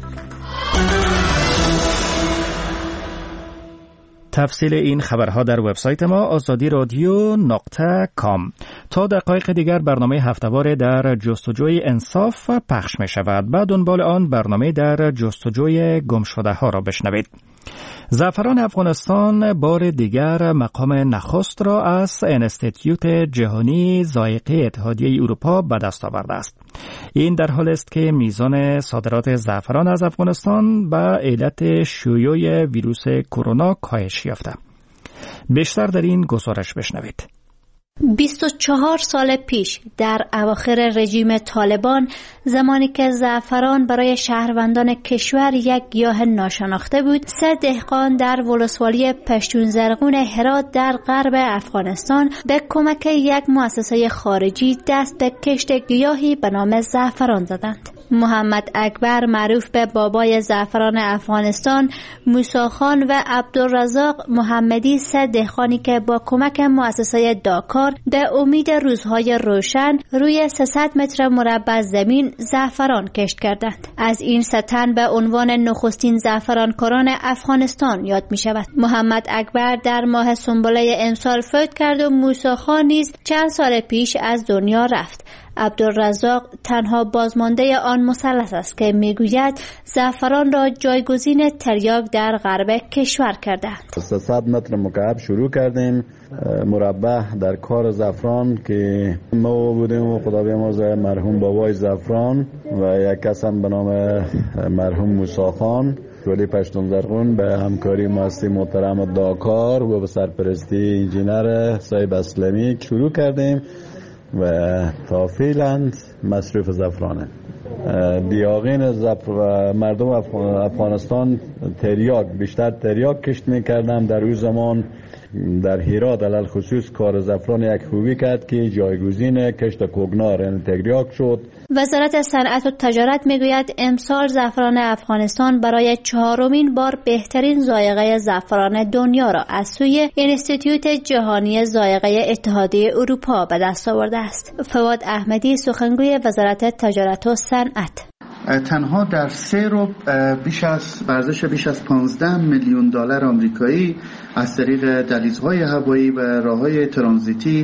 تفصیل این خبرها در وبسایت ما آزادی رادیو نقطه کام. تا دقایق دیگر برنامه هفته‌وار در جستجوی انصاف پخش می شود. بعد دنبال آن برنامه در جستجوی گمشده ها را بشنوید. زعفران افغانستان بار دیگر مقام نخست را از انستیتیوت جهانی ذائقه اتحادیه اروپا به دست آورده است. این در حالی است که میزان صادرات زعفران از افغانستان به علت شیوع ویروس کرونا کاهش یافته. بیشتر در این گزارش بشنوید. بیست و چهار سال پیش در اواخر رژیم طالبان، زمانی که زعفران برای شهروندان کشور یک گیاه ناشناخته بود، سه دهقان در ولسوالی پشتون زرغون هرات در غرب افغانستان به کمک یک مؤسسه خارجی دست به کشت گیاهی به نام زعفران زدند. محمد اکبر معروف به بابای زعفران افغانستان، موسی خان و عبدالرزاق محمدی، سه دهقانی که با کمک مؤسسه داکار به امید روزهای روشن روی سیصد متر مربع زمین زعفران کشت کردند. از این سه تن به عنوان نخستین زعفرانکاران افغانستان یاد می شود. محمد اکبر در ماه سنبله امسال فوت کرد و موسی خان نیز چند سال پیش از دنیا رفت. عبدالرزاق تنها بازمانده آن مثلث است که میگوید زعفران را جایگزین تریاک در غرب کشور کردند. سیصد متر مکعب شروع کردیم مربع در کار زعفران که ما بودیم و خدا بیامرزه مرحوم بابای زعفران و یک کس هم به نام مرحوم موسی خان ولی پشتون زرغون به همکاری مؤسسه محترم داکار و به سرپرستی انجینر صاحب اسلمی شروع کردیم و تا فعلا مصرف زعفرانه. دیاغین زعفر مردم افغانستان تریاک بیشتر تریاک کشت میکردن. در اون زمان در هرات علل خصوص کار زعفران یک خوبی کرد که جایگزین کشت کوگنار یعنی تریاک شد. وزارت صنعت و تجارت میگوید امسال زعفران افغانستان برای چهارمین بار بهترین ذائقه زعفران دنیا را از سوی انستیتیوت جهانی ذائقه اتحادیه اروپا به دست آورده است. فواد احمدی، سخنگوی وزارت تجارت و صنعت: تنها در سه رو بیش از ارزش بیش از پانزده میلیون دلار آمریکایی از طریق دهلیزهای هوایی و راههای ترانزیتی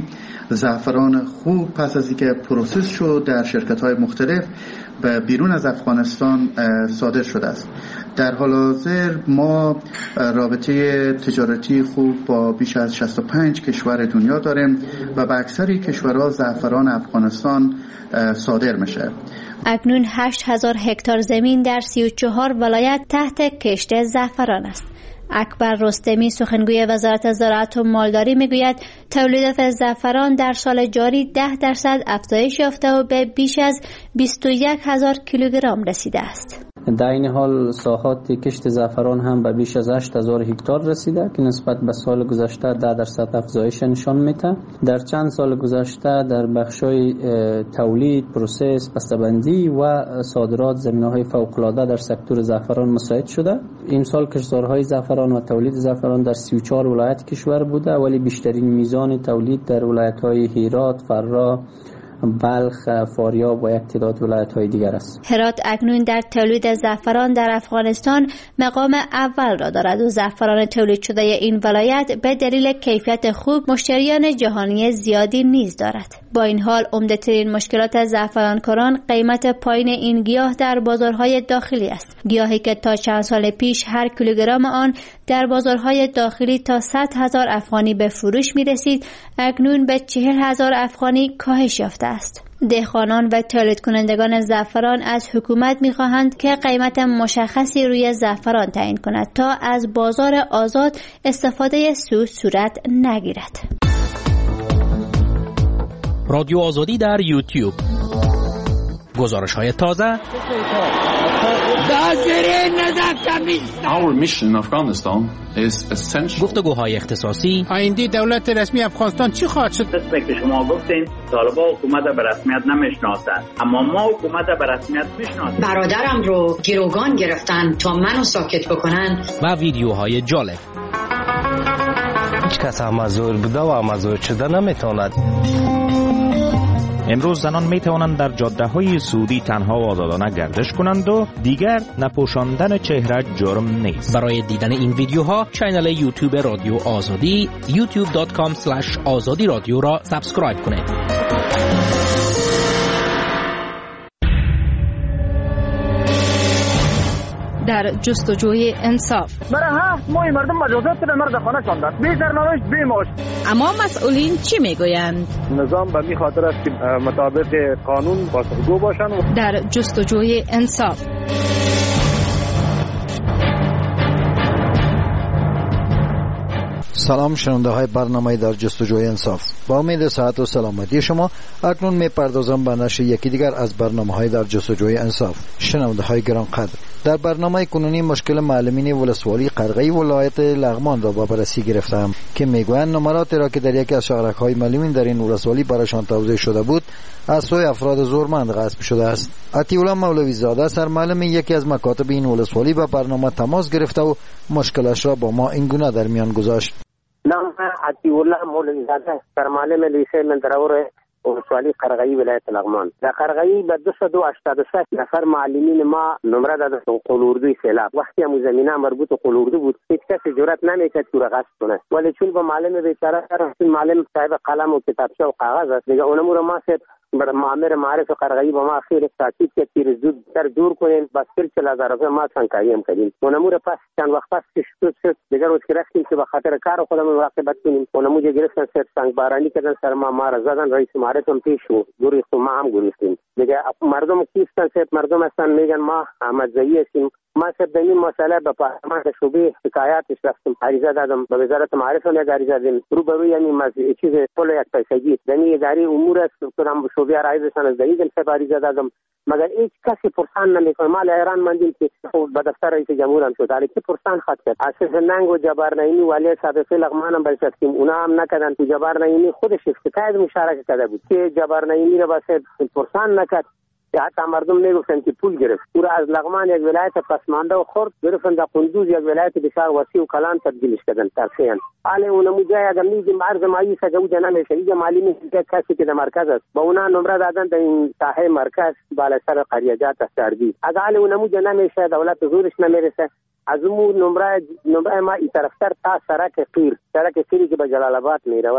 زعفران خوب پس از اینکه پروسس شد در شرکت‌های مختلف به بیرون از افغانستان صادر شده است. در حال حاضر ما رابطه تجارتی خوب با بیش از شصت و پنج کشور دنیا داریم و به اکثر کشورها زعفران افغانستان صادر میشه. اکنون هشت هزار هکتار زمین در سی و چهار ولایت تحت کشت زعفران است. اکبر رستمی سخنگوی وزارت زراعت و مالداری میگوید تولیدات زعفران در سال جاری ده درصد افزایش یافته و به بیش از بیست و یک هزار کیلوگرم رسیده است. در این حال ساحات کشت زعفران هم به بیش از هشت هزار هکتار رسیده که نسبت به سال گذشته ده درصد افزایش نشان میده. در چند سال گذشته در بخش‌های تولید، پروسس، بسته‌بندی و صادرات زمینه‌های فوق‌العاده در سکتور زعفران مساعد شده. این سال کشتزارهای زعفران و تولید زعفران در سی و چهار ولایت کشور بوده، ولی بیشترین میزان تولید در ولایت‌های هرات، فرا، بلخ، فاریاب و یک تعداد ولایت‌های دیگر است. هرات اکنون در تولید زعفران در افغانستان مقام اول را دارد و زعفران تولید شده این ولایت به دلیل کیفیت خوب مشتریان جهانی زیادی نیز دارد. با این حال عمده‌ترین مشکلات زعفرانکاران قیمت پایین این گیاه در بازارهای داخلی است. گیاهی که تا چند سال پیش هر کیلوگرم آن در بازارهای داخلی تا صد هزار افغانی به فروش می رسید، اکنون به چهل هزار افغانی کاهش یافته است. دهقانان و تولید کنندگان زعفران از حکومت می خواهند که قیمت مشخصی روی زعفران تعیین کند تا از بازار آزاد استفاده سود صورت نگیرد. رادیو آزادی در یوتیوب، گزارش های تازه. Our mission in Afghanistan is essential. گفتگوهای اختصاصی. آینده دولت رسمی افغانستان چی خواهد شد؟ قسمی که شما گفتین طالبان حکومت به رسمیت نمیشناسند، اما ما حکومت به رسمیت میشناسیم. برادرم رو گروگان گرفتن تا منو ساکت بکنن. و ویدیوهای جالب. هیچ کس امازور بوده و امازور شده نمیتواند. امروز زنان می توانند در جاده های سعودی تنها و آزادانه گردش کنند و دیگر نپوشاندن چهره جرم نیست. برای دیدن این ویدیوها کانال یوتیوب رادیو آزادی یوتیوب دات کام اسلش آزادی رادیو را سابسکرایب کنید. در جستجوی انصاف. برای هفت ماه مردم مجازات به مرد خانه شاندند، بی سرنوشت بی معاش. اما مسئولین چی میگویند؟ نظام به می خاطر است که مطابق قانون پاسخگو باشند. در جستجوی انصاف. سلام شنونده های برنامه در جستجوی انصاف، با امید صحت و سلامتی شما اکنون می پردازم به نشر یکی دیگر از برنامه های در جستجوی انصاف. شنونده های گرانقدر، در برنامه کنونی مشکل معلمین ولسوالی قرغی ولایت لغمان را با بررسی گرفتم که میگویند نمراتی را که در یکی از شهرک های معلمین در این ولسوالی برایشان توزیع شده بود از سوی افراد زورمند غصب شده است. عطی‌الله مولوی زاده سرمعلم یکی از مکاتب این ولسوالی با برنامه تماس گرفته و مشکلش را با ما این گونه در میان گذاشت. نام عطی‌الله مولوی زاده سرمعلم لیسه مندرور ولسوالی قرغی ولایت لغمان. در قرغی به دویست و هشتاد و سه نفر معلمین ما نمره دادن قلوردوی سیلاب. وقتی هم زمینه مربوط به قلوردو بود هیچ کسی جرئت نمیکرد که غصب کنه، ولی چون با معلم بیچاره رفتن، معلم صاحب قلم و کتابچه و کاغذ است دیگه، اونمو رو ما سید بر معمر معرف قرغی با ما خیر تاکید که تیر زود در دور کنین، بس چهل هزار روپیه ما سنکاری هم کردیم. اونمو رو پس چند وقت پس شد شد دیگه روز که رفتیم که به خاطر کار خودمون مراقبت کنیم، اونمو جو گرفتن سر سنگ بارانی کردن سر ما ما را زدن. رئیس معرف هم پیش و گریخت و ما هم گریختیم دیگه. مردم کیستن سید مردم هستن میگن ما احمد زایی هستیم. ما سید این مسئله به پارلمان شعبه شکایاتش رفتم، عریضه دادم به وزارت معارف هم عریضه دادم. روبروی یعنی مز چیز پول یک پیسگی دنی اداری امور است که هم شعبه رئیسشان از دلیدم سه عریضه دادم، مگر هیچ کسی پرسان نمیکنه. ما حیران ماندیم که به دفتر رئیس جمهور هم شد، ولی که پرسان خط کرد. اساس ننگ و جبار نعیمی ولی سابق لغمان هم بلشتیم، اونا هم نکردن. تو جبار نعیمی خودش افتتاح مشارکت کرده بود که جبار نعیمی را واسه پرسان نکرد. حتی مردم میگفتن که پول گرفت. او را از لغمان یک ولایت پسمانده و خرد گرفتن در قندوز یک ولایت بسیار وسیع و کلان تبدیلش کردن ترخیان. حالا اونمو جای اگر میگیم عرض مایی سجوده نمیشه. اینجا معلمی کسی که در مرکز است با اونا نمره دادن در این ساحه مرکز بالا سر قریجات استردی. اگر حالا اونمو جا نمیشه دولت زورش نمیرسه، از اون نمره نمره ما این طرفتر تا سرک قیر، سرک قیری که به جلال آباد میره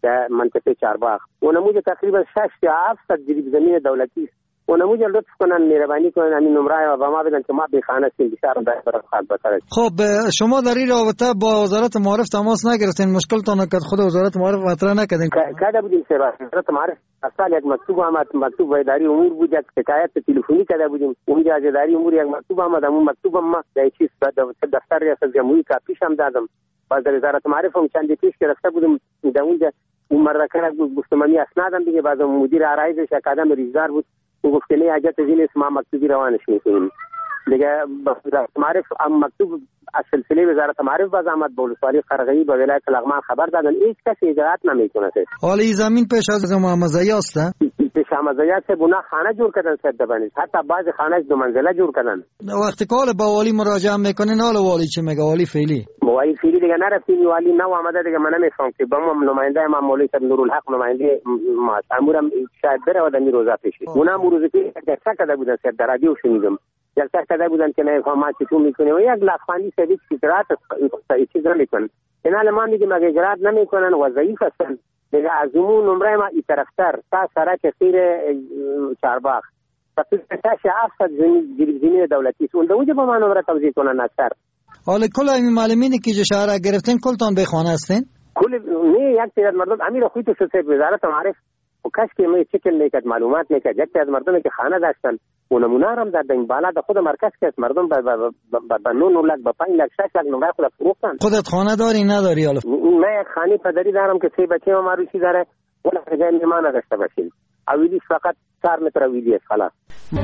در منطقه چارباغ. اونموج تقریبا شش تا هفت جریب زمین دولتی است. اونموج لطف کنن مهربانی کنن همین نمره و ما بدن که ما به خانه سیم بسیار در طرف خالد بسر. خب شما در این رابطه با وزارت معارف تماس نگرفتین؟ مشکلتون که خود وزارت معارف مطرح نکردین؟ کاده بودیم سر وزارت معارف اصلا یک مکتوب آمد، مکتوب اداری امور بود، یک شکایت تلفنی کاده بودیم اونجا از اداری امور یک مکتوب آمد، اون مکتوب ما در چیز دفتر ریاست جمهوری کاپیش هم دادم. باز در وزارت معارف هم چند پیش گرفته بودم در اونجا اون مرکه گفتمانی اسنادم دیگه. بعد مدیر عرایضش اکادم ریزدار بود، او گفت که نه حاجت از این است، ما مکتوبی روانش میکنیم دیگه. وزارت معارف هم مکتوب از سلسله وزارت معارف باز آمد، به ولسوالی قرغی به ولایت لغمان خبر دادن، هیچ کسی اجازت نمیکنه. حالا این زمین پیش از محمدزایی است؟ پیش محمدزایی است. بنا خانه جور کردن سد بنی، حتی بعض خانه دو منزله جور کردن. وقتی کال با والی مراجعه میکنین حالا والی چه میگه؟ والی فعلی والی فعلی دیگه نرفتیم، والی نو آمده دیگه. من نمیفهم که با ما نماینده ما مولوی صاحب نورالحق نماینده ما امورم شاید بره و دمی روزا پیش اونم روزی که چه کده بودن سر در رادیو شنیدم یک تا کده بودن که نه فهم چطور میکنه و یک لافانی سویچ اجرات چیز نمیکنن. اینا ما میگیم اگه اجرات نمیکنن و ضعیف هستن دیگه از اون نمره ما این طرفتر تا سرک سیر چارباغ تقریبا هفت جریب زمین دولتی است. اون دوجه با ما نمره توزیع کنن اکثر. حالا کل این معلمینی که شهر گرفتین کلتان به خانه هستین؟ کل نه یک تعداد مردم امیر خویت سوسیت وزارت معارف و کاش که می چکل میکرد معلومات میکرد یک تعداد مردمی که خانه داشتن و نمونه هم دادن بالا د خود مرکز که مردم به به نه لک به پنج لک شش لک نمره خود فروختن. خودت خانه داری نداری؟ حالا من یک خانه پدری دارم که سه بچه ما روشی داره ولی جای میهمان داشته باشیم. اویلیش فقط چهار متر اویلی است خلاص.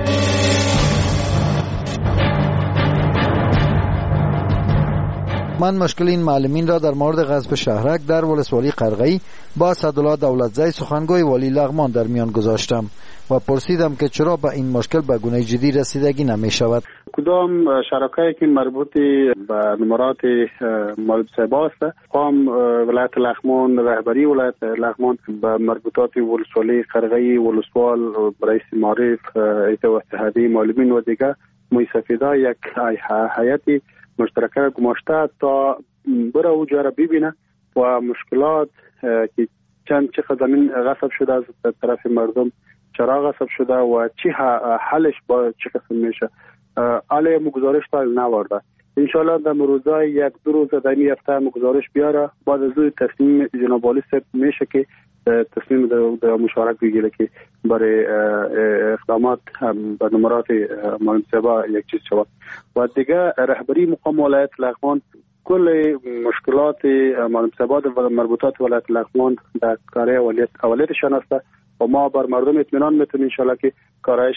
من مشکل این معلمین را در مورد غصب شهرک در ولسوالی قرغی با اسدالله دولتزی سخنگوی والی لغمان در میان گذاشتم و پرسیدم که چرا به این مشکل به گونه جدی رسیدگی نمی شود. کدام شرکایی که مربوط به نمرات مولوی صاحب است، قام ولایت لغمان، رهبری ولایت لغمان به مربوطات ولسوالی قرغی، ولسوال، رئیس معارف، هیئت اتحادیه معلمین و دیگر مستفیدا یک هیئت مشترکه گماشته تا بره او جا را ببینه و مشکلات که چند چه زمین غصب شده از طرف مردم، چرا غصب شده و چی حلش با چه قسم میشه، علی مگزارش تا نوارده. انشالله در روزای یک دو روز در این هفته مگزارش بیاره، بعد از اون تصمیم جناب والی صاحب میشه که تصمیم در مشارکت بگیره که برای اقدامات به نمرات معلم صاحب یک چیز شود. و دیگه رهبری مقام ولایت لغمان کل مشکلات معلم صاحب و مربوطات ولایت لغمان در کار اولیت اولیتشان است و ما بر مردم اطمینان میتونیم ان شاء الله که کارش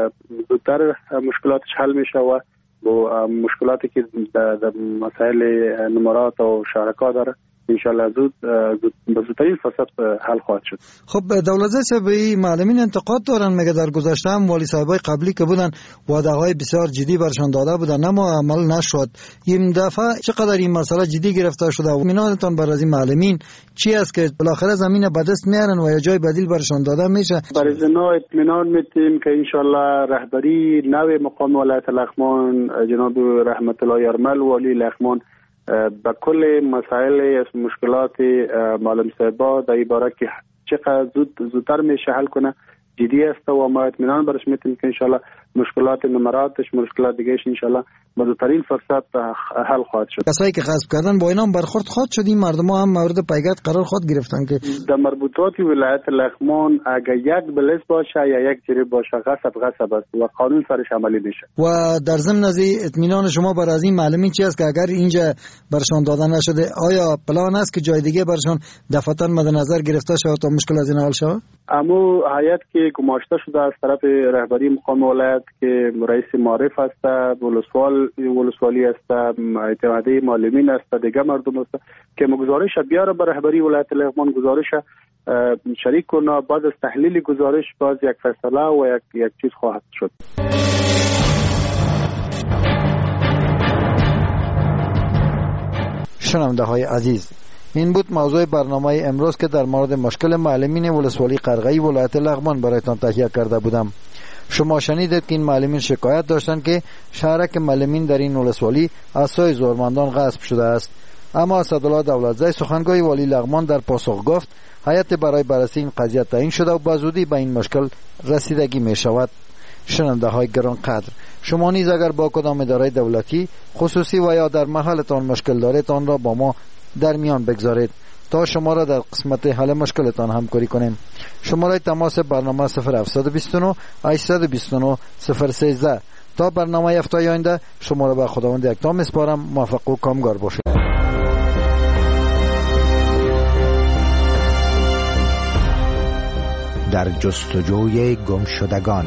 زودتر مشکلاتش حل میشه و با مشکلاتی که در مسائل نمرات و شرکا داره انشالله زود به زودترین فرصت حل خواهد شد. خب دولتزی صاحب معلمین انتقاد دارن، مگه در گذشته هم والی صاحبای قبلی که بودن وعده های بسیار جدی برشان داده بودن اما عمل نشد. این دفعه چقدر این مسئله جدی گرفته شده و اطمینانتان بر از این معلمین چی است که بالاخره زمین به دست میارن و یا جای بدیل برشان داده میشه؟ برای زنا اطمینان میتیم که انشالله رهبری نو مقام ولایت لغمان جناب رحمت الله یارمل والی لغمان با کل مسائل مشکلات معلم صاحب در عبارت که چقدر زود زودتر میشه حل کنه جدی است و ما اطمینان برش میتونیم که انشالله مشکلات نمراتش مشکلات دیگهش انشالله با زودترین فرصت حل خواهد شد. کسایی که غصب کردن با اینا هم برخورد خواهد شد. این مردم هم مورد پیگرد قرار خود گرفتن که در مربوطات ولایت لغمان اگر یک بلیس باشه یا یک جریب باشه غصب غصب است و قانون سرش عملی میشه. و در ضمن از اطمینان شما بر از این معلمین چی است که اگر اینجا برشان دادن نشده آیا پلان است که جای دیگه برشان دفعتاً مد نظر گرفته شود تا مشکل از این حل شود؟ اما هیئت که گماشته شده از طرف رهبری مقام ولایت که رئیس معارف است، ولسوال ولسوالی است، اتحادیه معلمین است، دیگه مردم است که مگزارش بیاره به رهبری ولایت لغمان گزارش شریک کنه. بعد از تحلیل گزارش باز یک فیصله و یک یک چیز خواهد شد. شنونده های عزیز، این بود موضوع برنامه امروز که در مورد مشکل معلمین ولسوالی قرغی ولایت لغمان برایتان تهیه کرده بودم. شما شنیدید که این معلمین شکایت داشتند که شهرک معلمین در این ولسوالی از سوی زورمندان غصب شده است. اما اسدالله دولتزی سخنگوی والی لغمان در پاسخ گفت هیئت برای بررسی این قضیه تعیین شده و با زودی به این مشکل رسیدگی می شود. شنونده های گرانقدر، شما نیز اگر با کدام اداره دولتی خصوصی و یا در محلتان مشکل دارید آن را با ما در میان بگذارید تا شما را در قسمت حل مشکلتان همکاری کنیم. شماره تماس برنامه صفر هفت دو نه هشت دو نه صفر یک سه. تا برنامه هفته آینده شما را به خداوند یکتا میسپارم. موفق و کامگار باشید. در جستجوی گمشدگان.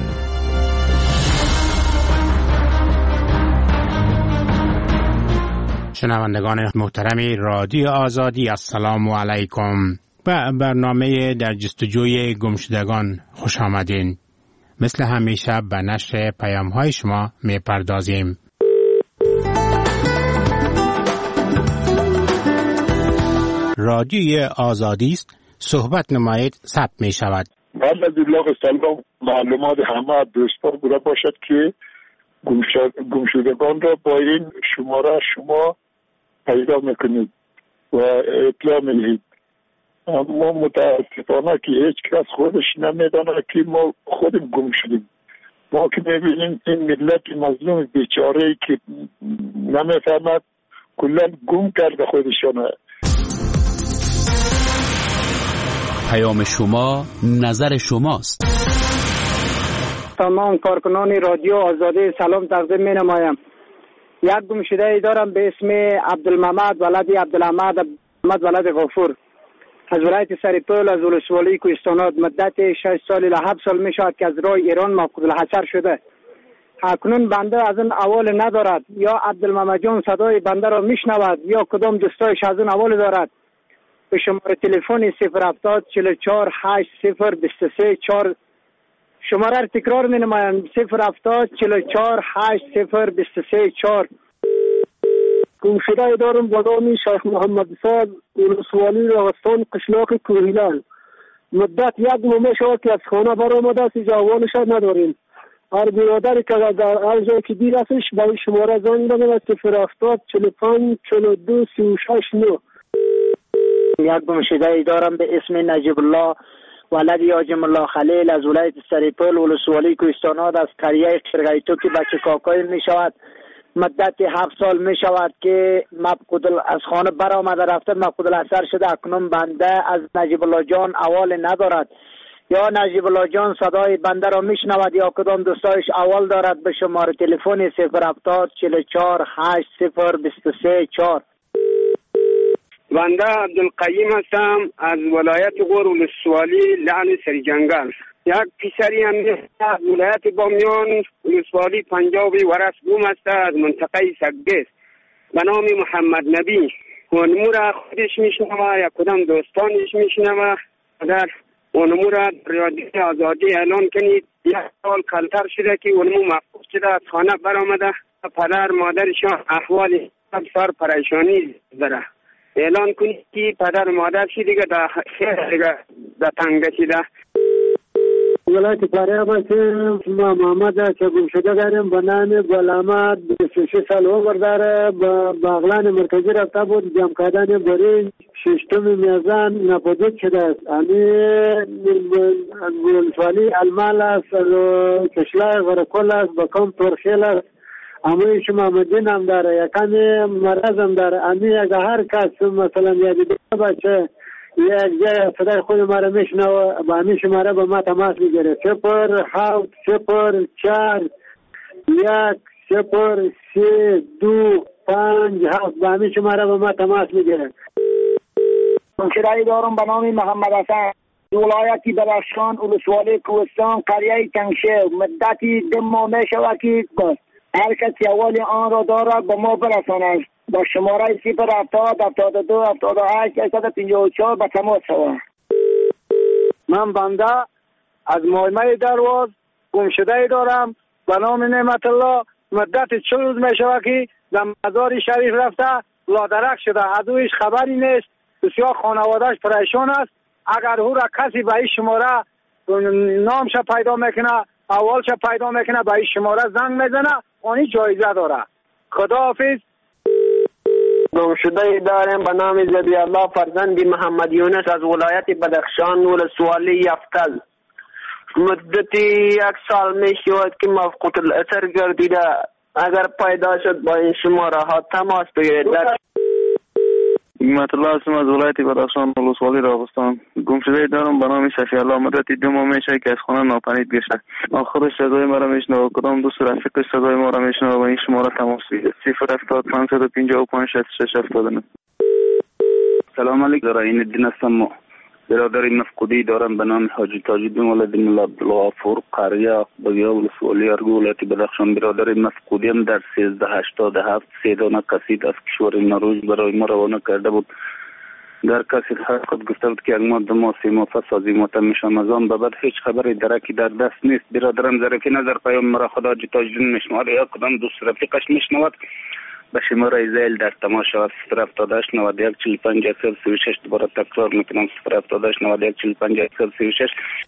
شنوندگان محترم رادیو آزادی، السلام علیکم. به برنامه در جستجوی گمشدگان خوش آمدین. مثل همیشه به نشر پیام های شما می پردازیم. رادیو آزادی است، صحبت نمایید ثبت می شود. من از الله سلام معلومات همه دوستان بوده باشد که گمشدگان را با این شماره شما پیدا میکنید و اطلاع میدهید. اما متاسفانه که هیچ کس خودش نمیدانه که ما خودم گم شدیم. ما که میبینیم این ملت مظلوم بیچاره که نمیفهمد کلا گم کرده خودشانه. پیام شما نظر شماست. تمام کارکنان رادیو آزادی سلام تقدیم می نمایم. یک گمشده ای دارم به اسم عبدالمحمد ولد عبدالحمد محمد ولد غفور از ولایت سرپل از ولسوالی کوهستانات. مدت شش سال الی هفت سال می شود که از راه ایران مفقود الحصر شده. اکنون بنده از این احوال ندارد، یا عبدالمحمد جان صدای بنده را میشنود یا کدام دوستایش از این احوال دارد. به شماره تلفن صفر هفتاد چهل و چهار هشت صفر بیست و سه چهار شماره را تکرار می نمایم صفر هفتاد چهل و چهار هشت صفر بیست و سه چهار. گمشده دارم با نام شیخ محمد صاد ولسوالی راغستان قشلاق کوهیلان. مدت یک ماه می شود که از خانه برآمده است، احوالش نداریم. هر برادری که در هر جای که دیر هستش به شماره زنگ بزند صفر هفتاد چهل و پنج چهل و دو سی و شش نه. یک گمشده دارم به اسم نجیب الله ولد یاجم الله خلیل از ولایت سرپل ولسوالی کوهستانات از قریه قرغیتو که بچه کاکای می شود. مدت هفت سال می شود که مفقود از خانه برآمده رفته مفقود الحصر شده. اکنون بنده از نجیب الله جان احوال ندارد، یا نجیب الله جان صدای بنده را می شنود یا کدام دوستایش احوال دارد. به شماره تلفن صفر هفتاد چهل و چهار هشت صفر بیست و سه چهار. بنده عبدالقیم هستم از ولایت غور ولسوالی لعن سرجنگل. یک پسری هم از ولایت بامیان ولسوالی پنجابی ورس گم است از منطقه سگدیس به نام محمد نبی. اونمو را خودش میشنوه یا کدام دوستانش میشنوه. اگر اونمو را رادیو آزادی اعلان کنید. یک سال کلتر شده که اونمو مفقود شده از خانه برآمده. پدر مادرشان احوال سر پریشانی داره. اعلان کنید که پدر و مادرش دیگه در خیر دیگه در تنگه شده. ولایت فاریاب است. ما محمد که گم شده داریم به نام گلامت بیست و شش سال عمر داره. به بغلان مرکزی رفته بود جمع کردن برنج ششتم میزان ناپدید شده است. امی ولسوالی المال است، کشلای غرقل است، بکام ترخیل است. امی شما مدین هم داره، یکمی مرض هم داره. امی اگه هر کس مثلا یادی باشه یک جای صدای خود ما را میشنوه با امی شماره با ما تماس میگیره صفر هفت صفر چهار یک صفر سه دو پنج هفت. با امی شماره با ما تماس میگیره. گمشده دارم به نام محمد حسن ولایتی بدخشان ولسوالی کوهستان قریه کنگشه. مدتی دو ماه میشود که هر کسی احوال آن را دارد به ما برساند. با شماره صفر هفتاد هفتاد و دو هفتاد و هشت هشتصد و پنجاه و چهار به تماس شوم. من بنده از مایمه درواز گمشده دارم به نام نعمت الله. مدت چند روز می شود که در مزار شریف رفته لادرک شده. از اویش خبری نیست. بسیار خانوادهش پریشان است. اگر او را کسی به این شماره نامش پیدا میکنه اولش پیدا میکنه به این شماره زنگ میزنه آنی جایزه داره. خداحافظ. گمشده داریم به نام زبی الله فرزند محمد یونس از ولایت بدخشان ولسوالی یفتل. مدتی یک سال می شود که مفقود الاثر گردیده. اگر پیدا شد با این شماره ها تماس بگیرید. نعمت الله هستم از ولایت بدخشان ولسوالی راغستان. گمشده دارم به نام شفیع الله. مدتی دو ماه میشه که از خانه ناپدید گشته. خودش صدای ما را میشنوه، کدام دوست رفیقش صدای ما را میشنوه و این شماره تماس بگیرید. صفر هفتاد پانصد و پنجاه و پنج شصت و شش هفتاد و نه. سلام علیکم. این الدین هستم. برادر مفقودی دارم به نام حاجی تاج‌الدین ولد الله عبدالغفور قریه بگیا ولسوالی ارگو ولایت بدخشان. برادر مفقودیم در سیزده هشتاد و هفت سه دانه کاسیت از کشور نروژ برای ما روانه کرده بود. در کاسیت هر خود گفته بود که یک ماه دو ماه سه ماه پس از این ماه میشم از آن به بعد هیچ خبری درکی در دست نیست. برادرم ظریفی نظر پیام مرا خدا حاجی تاج‌الدین میشنود یا کدام دوست رفیقش میشنود به شماره زیل در تماس شود. صفر هفتاد و هشت نود و یک چهل و پنج صفر سی و شش. دوباره تکرار میکنم صفر هفتاد و هشت نود و یک چهل و پنج صفر سی و شش.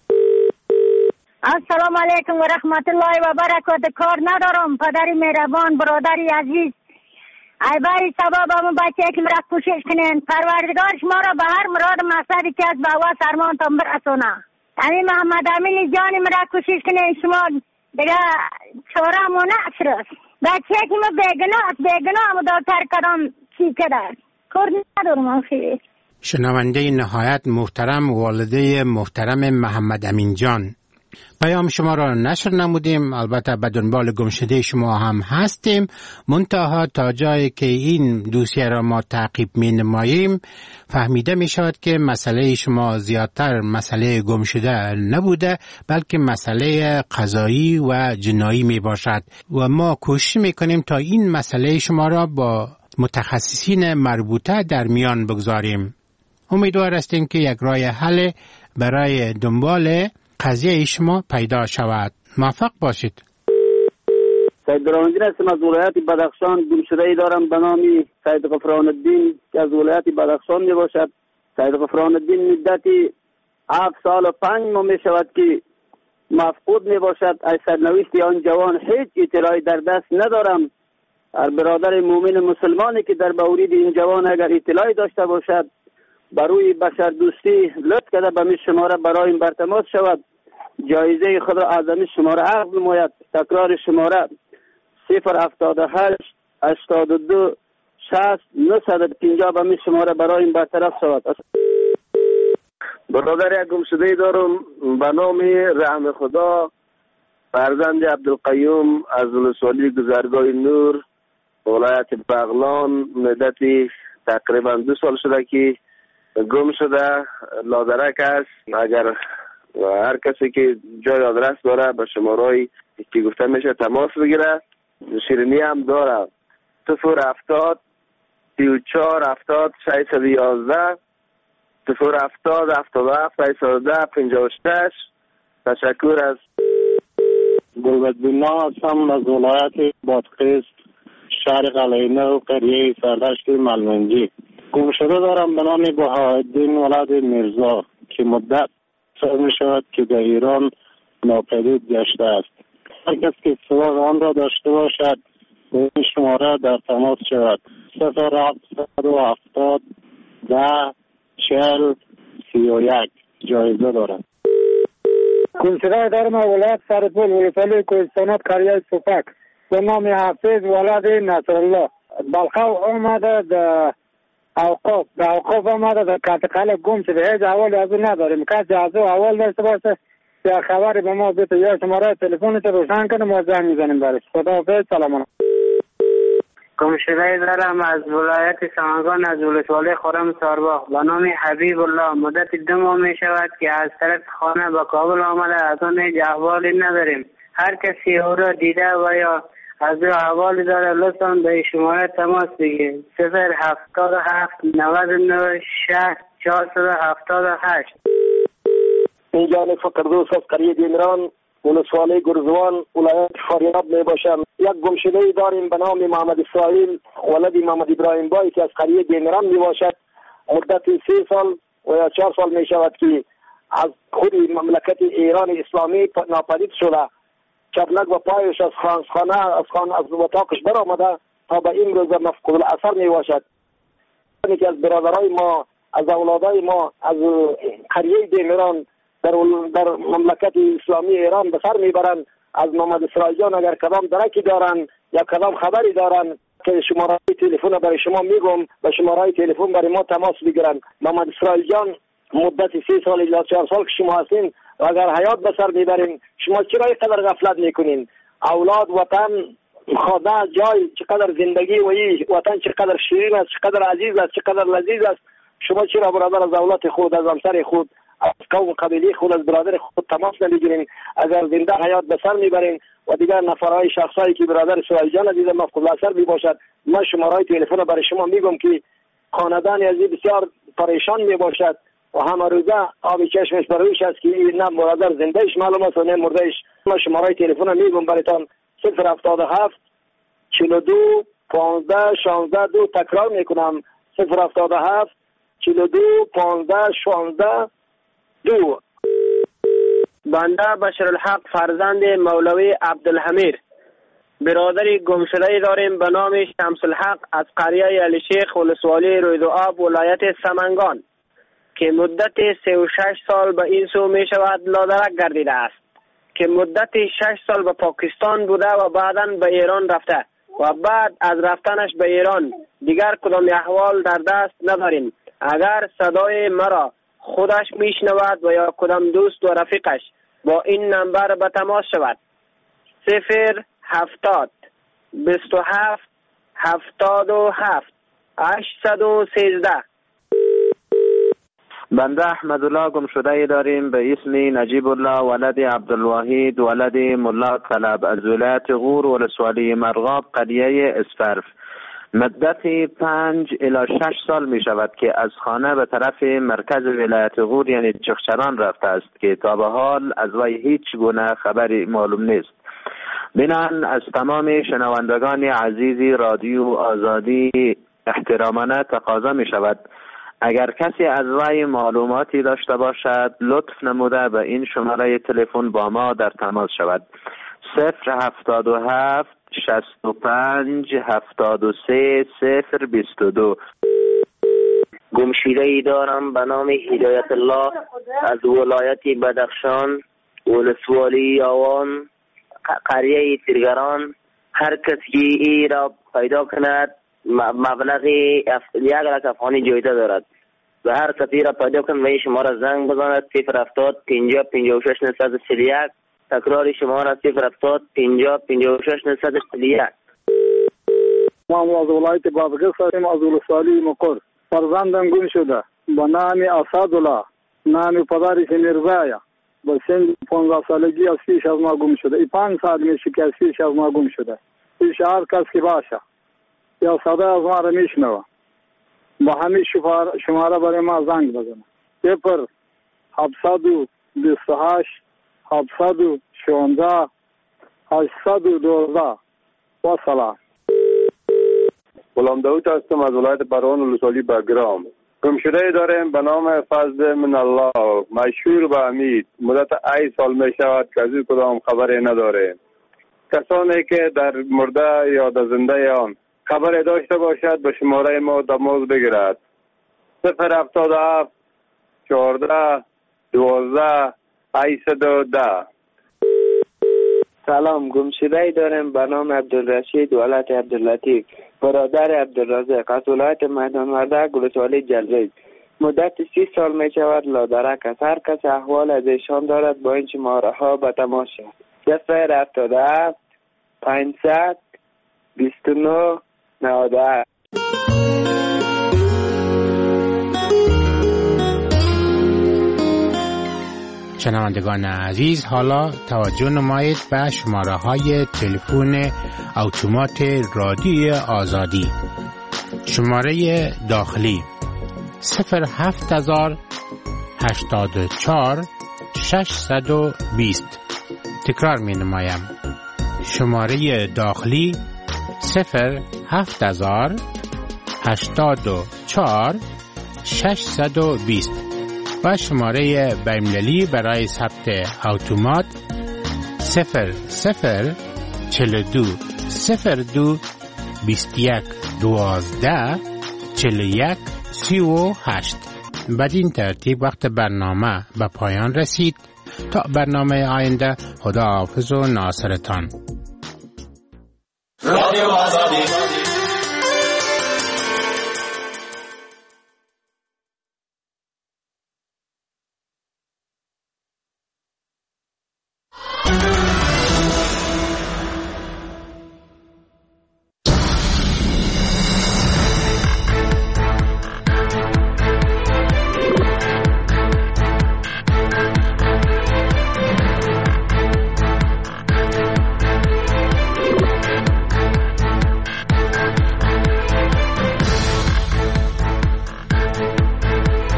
السلام علیکم و رحمت الله و برکاته. کار ندارم پدری مهربان برادری عزیز ای بای سبب همون بچه که مرا کوشش کنین پروردگار شما را به هر مراد مقصدی که از بوا سرمان تان برسونه. همین محمد امین جانی مرا کوشش کنین شما دیگه چهاره همونه اکرست بچه که ما بگناه بگناه هم دارتر کدام چی کدر کار ندارم آخیه. شنونده نهایت محترم والده محترم محمد امین جان، پیام شما را نشر نمودیم، البته به دنبال گمشده شما هم هستیم، منتها تا جایی که این دوسیه را ما تعقیب می نماییم فهمیده می شود که مسئله شما زیادتر مسئله گمشده نبوده بلکه مسئله قضایی و جنایی می باشد و ما کوشش می کنیم تا این مسئله شما را با متخصصین مربوطه در میان بگذاریم. امیدوار هستیم که یک راه حل برای دنبال قضیه شما پیدا شود. موفق باشید. سید برامدین هستم از ولایت بدخشان. گمشده ای دارم به نام سید غفران الدین که از ولایت بدخشان می باشد. سید غفران الدین مدتی هفت سال و پنج ماه می شود که مفقود می باشد. از سرنوشت آن جوان هیچ اطلاعی در دست ندارم. هر برادر مومن مسلمانی که در مورد این جوان اگر اطلاعی داشته باشد بروی بشر دوستی لطف کرده به می شماره برای این برتماس شود. جایزه خود را از این شماره عقد نماید. تکرار شماره صفر هفتاد و هشت هشتاد و دو شصت نهصد و پنجاه به می شماره برای این برطرف شود. برادر یک گمشده دارم به نام رحم خدا فرزند عبدالقیوم از ولسوالی گذرگاه نور ولایت بغلان. مدتی تقریبا دو سال شده که گم شده. لادرک است. اگر هر کسی که جای آدرس داره به شماره‌ای که گفته میشه تماس بگیره. شیرینی هم داره صفر هفتاد سی و چهار هفتاد ششصد و یازده صفر هفتاد هفتاد و هفت ششصد و ده پنجاه و شش. تشکر از گلبت بینا هستم از ولایت بادغیس شهر قلعه‌نو و قریه سردشت ملمنجی. گمشده دارم به نام بهاءالدین ولد میرزا که مدت سال می شود که در ایران ناپدید گشته است. هر کس که سراغ آن را داشته باشد به این شماره در تماس شود. صفر هفتصد و هفتاد ده چهل سی و یک. جایزه دارد. گمشده دارم ولایت سرپل ولسوالی کوهستانات قریه سپک به نام حافظ ولد نصرالله. بلخو آمده در اوقاف در اوقاف آمده در کاتقل گم شده. هیچ احوالی از اون نداریم. کسی از اون احوال داشته باشه یا خبری به ما بده یا شماره تلفنش روشن کنه ما زنگ میزنیم برش. خداحافظ. سلام علیکم. گمشده دارم از ولایت سمنگان از ولسوالی خرم سارباغ به نام حبیب الله. مدت دو ماه می شود که از طرف خانه به کابل آمده. از اون هیچ احوالی نداریم. هر کسی او را دیده و یا از او احوالی داره لطفاً به شماره تماس بگیرید. صفر هفتاد و هفت نود و نه شصت چهارصد و هفتاد و هشت. اینجا فقردوس از قریه دیمران ولسوالی گرزوان ولایت فاریاب می باشم. یک گمشده ای داریم به نام محمد اسرائیل ولد محمد ابراهیم بای که از قریه دیمران می باشد. مدت سه سال و یا چهار سال می شود که از خود مملکت ایران اسلامی ناپدید شده. چپلک و پایش از خانه از خانه از اتاقش برآمده تا به این روز مفقود الاثر می باشد. که از برادرای ما، از اولادای ما از قریه دیمیران در در مملکت اسلامی ایران به سر میبرند. از محمد اسرائیل جان اگر کدام درکی دارن یا کدام خبری دارن که شماره تلفن برای شما میگم، به شماره تلفن برای ما تماس بگیرن. محمد اسرائیل جان مدت سه سال یا چهار سال که شما هستین و اگر حیات به سر میبرین، شما چرا اینقدر غفلت میکنین؟ اولاد، وطن، خدا، جای، چقدر زندگی و این وطن چقدر شیرین است، چقدر عزیز است، چقدر لذیذ است. شما چرا برادر از اولاد خود، از همسر خود، از قوم قبیله خود، از برادر خود تماس نمیگیرین؟ اگر زنده حیات به سر میبرین و دیگر نفرهای شخصایی که برادر اسرائیل جان عزیز مفقود البصر می باشد، من شماره تلفن برای شما میگم که خاندان عزیز بسیار پریشان می باشد و همه روزه آب چشمش برویش است که نه برادر زندهش معلوم است و نه مردهش. من شماره تلفن میگم برایتان صفر هفتاد و هفت چهل و دو پانزده شانزده دو. تکرار میکنم صفر هفتاد و هفت چهل و دو پانزده شانزده دو. بنده بشرالحق فرزند مولوی عبدالحمید برادری گمشده داریم به نام شمس الحق از قریه علی شیخ ولسوالی رویدوآب ولایت سمنگان که مدت سه و شش سال به این سو می شود لادرک گردیده است که مدت شش سال به پاکستان بوده و بعدا به ایران رفته و بعد از رفتنش به ایران دیگر کدام احوال در دست نداریم. اگر صدای مرا خودش میشنود و یا کدام دوست و رفیقش با این نمبر به تماس شود صفر هفتاد بیست و هفت هفتاد و هفت هشتصد و سیزده. بنده احمدالله گمشده داریم به اسم نجیب الله ولد عبدالواحد ولد ملا طلب از ولایت غور ولسوالی مرغاب قریه اسفرف. مدت پنج الی شش سال می شود که از خانه به طرف مرکز ولایت غور یعنی چخچران رفته است که تا به حال از وی هیچ گونه خبری معلوم نیست. بنان از تمام شنوندگان عزیز رادیو آزادی احترامانه تقاضا می شود اگر کسی از وی معلوماتی داشته باشد لطف نموده به این شماره تلفن با ما در تماس شود صفر هفتاد و هفت شصت و پنج هفتاد و سه صفر بیست و دو. گمشیده ای دارم به نام هدایت الله از ولایت بدخشان ولسوالی آوان قریه تیرگران. هر کسی ای را پیدا کند مبلغ یک لک افغانی جایزه دارد و هر کسی را پیدا کند و این شماره زنگ بزند صفر هفتاد پنجاه پنجاه و شش نهصد و سی و یک. تکرار شماره صفر هفتاد پنجاه پنجاه و شش نهصد و سی و یک. ما از ولایت بادغیس هستیم از ولسوالی مقر. فرزندم گم شده با نام اسدالله نام پدرش میرزایا با سن پانزده سالگی از پیش از ما گم شده. ای پنج سال میشه که از پیش از ما گم شده. پیش هر کس که باشه یا صدا از ما را میشنوه با همین شماره برای ما زنگ بزنه صفر هفتصد و بیست و هشت هفتصد و شانزده هشتصد و دوازده. و سلام. غلام داود هستم از ولایت بروان ولسوالی بگرام. گمشده داریم به نام فضل من الله مشهور به امید. مدت ای سال می شود که از این کدام خبری نداره. کسانی که در مرده یا در زنده آن خبری داشته باشد به شماره ما تماس بگیرد صفر هفتاد و هفت چهارده دوازده هشتصد و ده. سلام. گمشده ای داریم به نام عبدالرشید ولد عبداللطیف برادر عبدالرزاق از ولایت میدان وردک ولسوالی جلریز. مدت سی سال می شود لادرک است. هر کس احوال از ایشان دارد با این شماره ها به تماس شود صفر هفتاد و هفت پانصد بیست و نه نود و هشت. شنوندگان عزیز، حالا توجه نمایید به شماره های تلفن اتومات رادیو آزادی. شماره داخلی صفر هفت هزار هشتاد و چهار ششصد و بیست. تکرار می نمایم. شماره داخلی صفر هفت هزار هشتاد و چهار ششصد و بیست و شماره بین‌المللی برای ثبت اتومات صفر صفر چهل و دو صفر دو بیست و یک دوازده چهل و یک سی و هشت. بدین ترتیب وقت برنامه به پایان رسید. تا برنامه آینده، خدا حافظ و ناصرتان. رادیو آزادی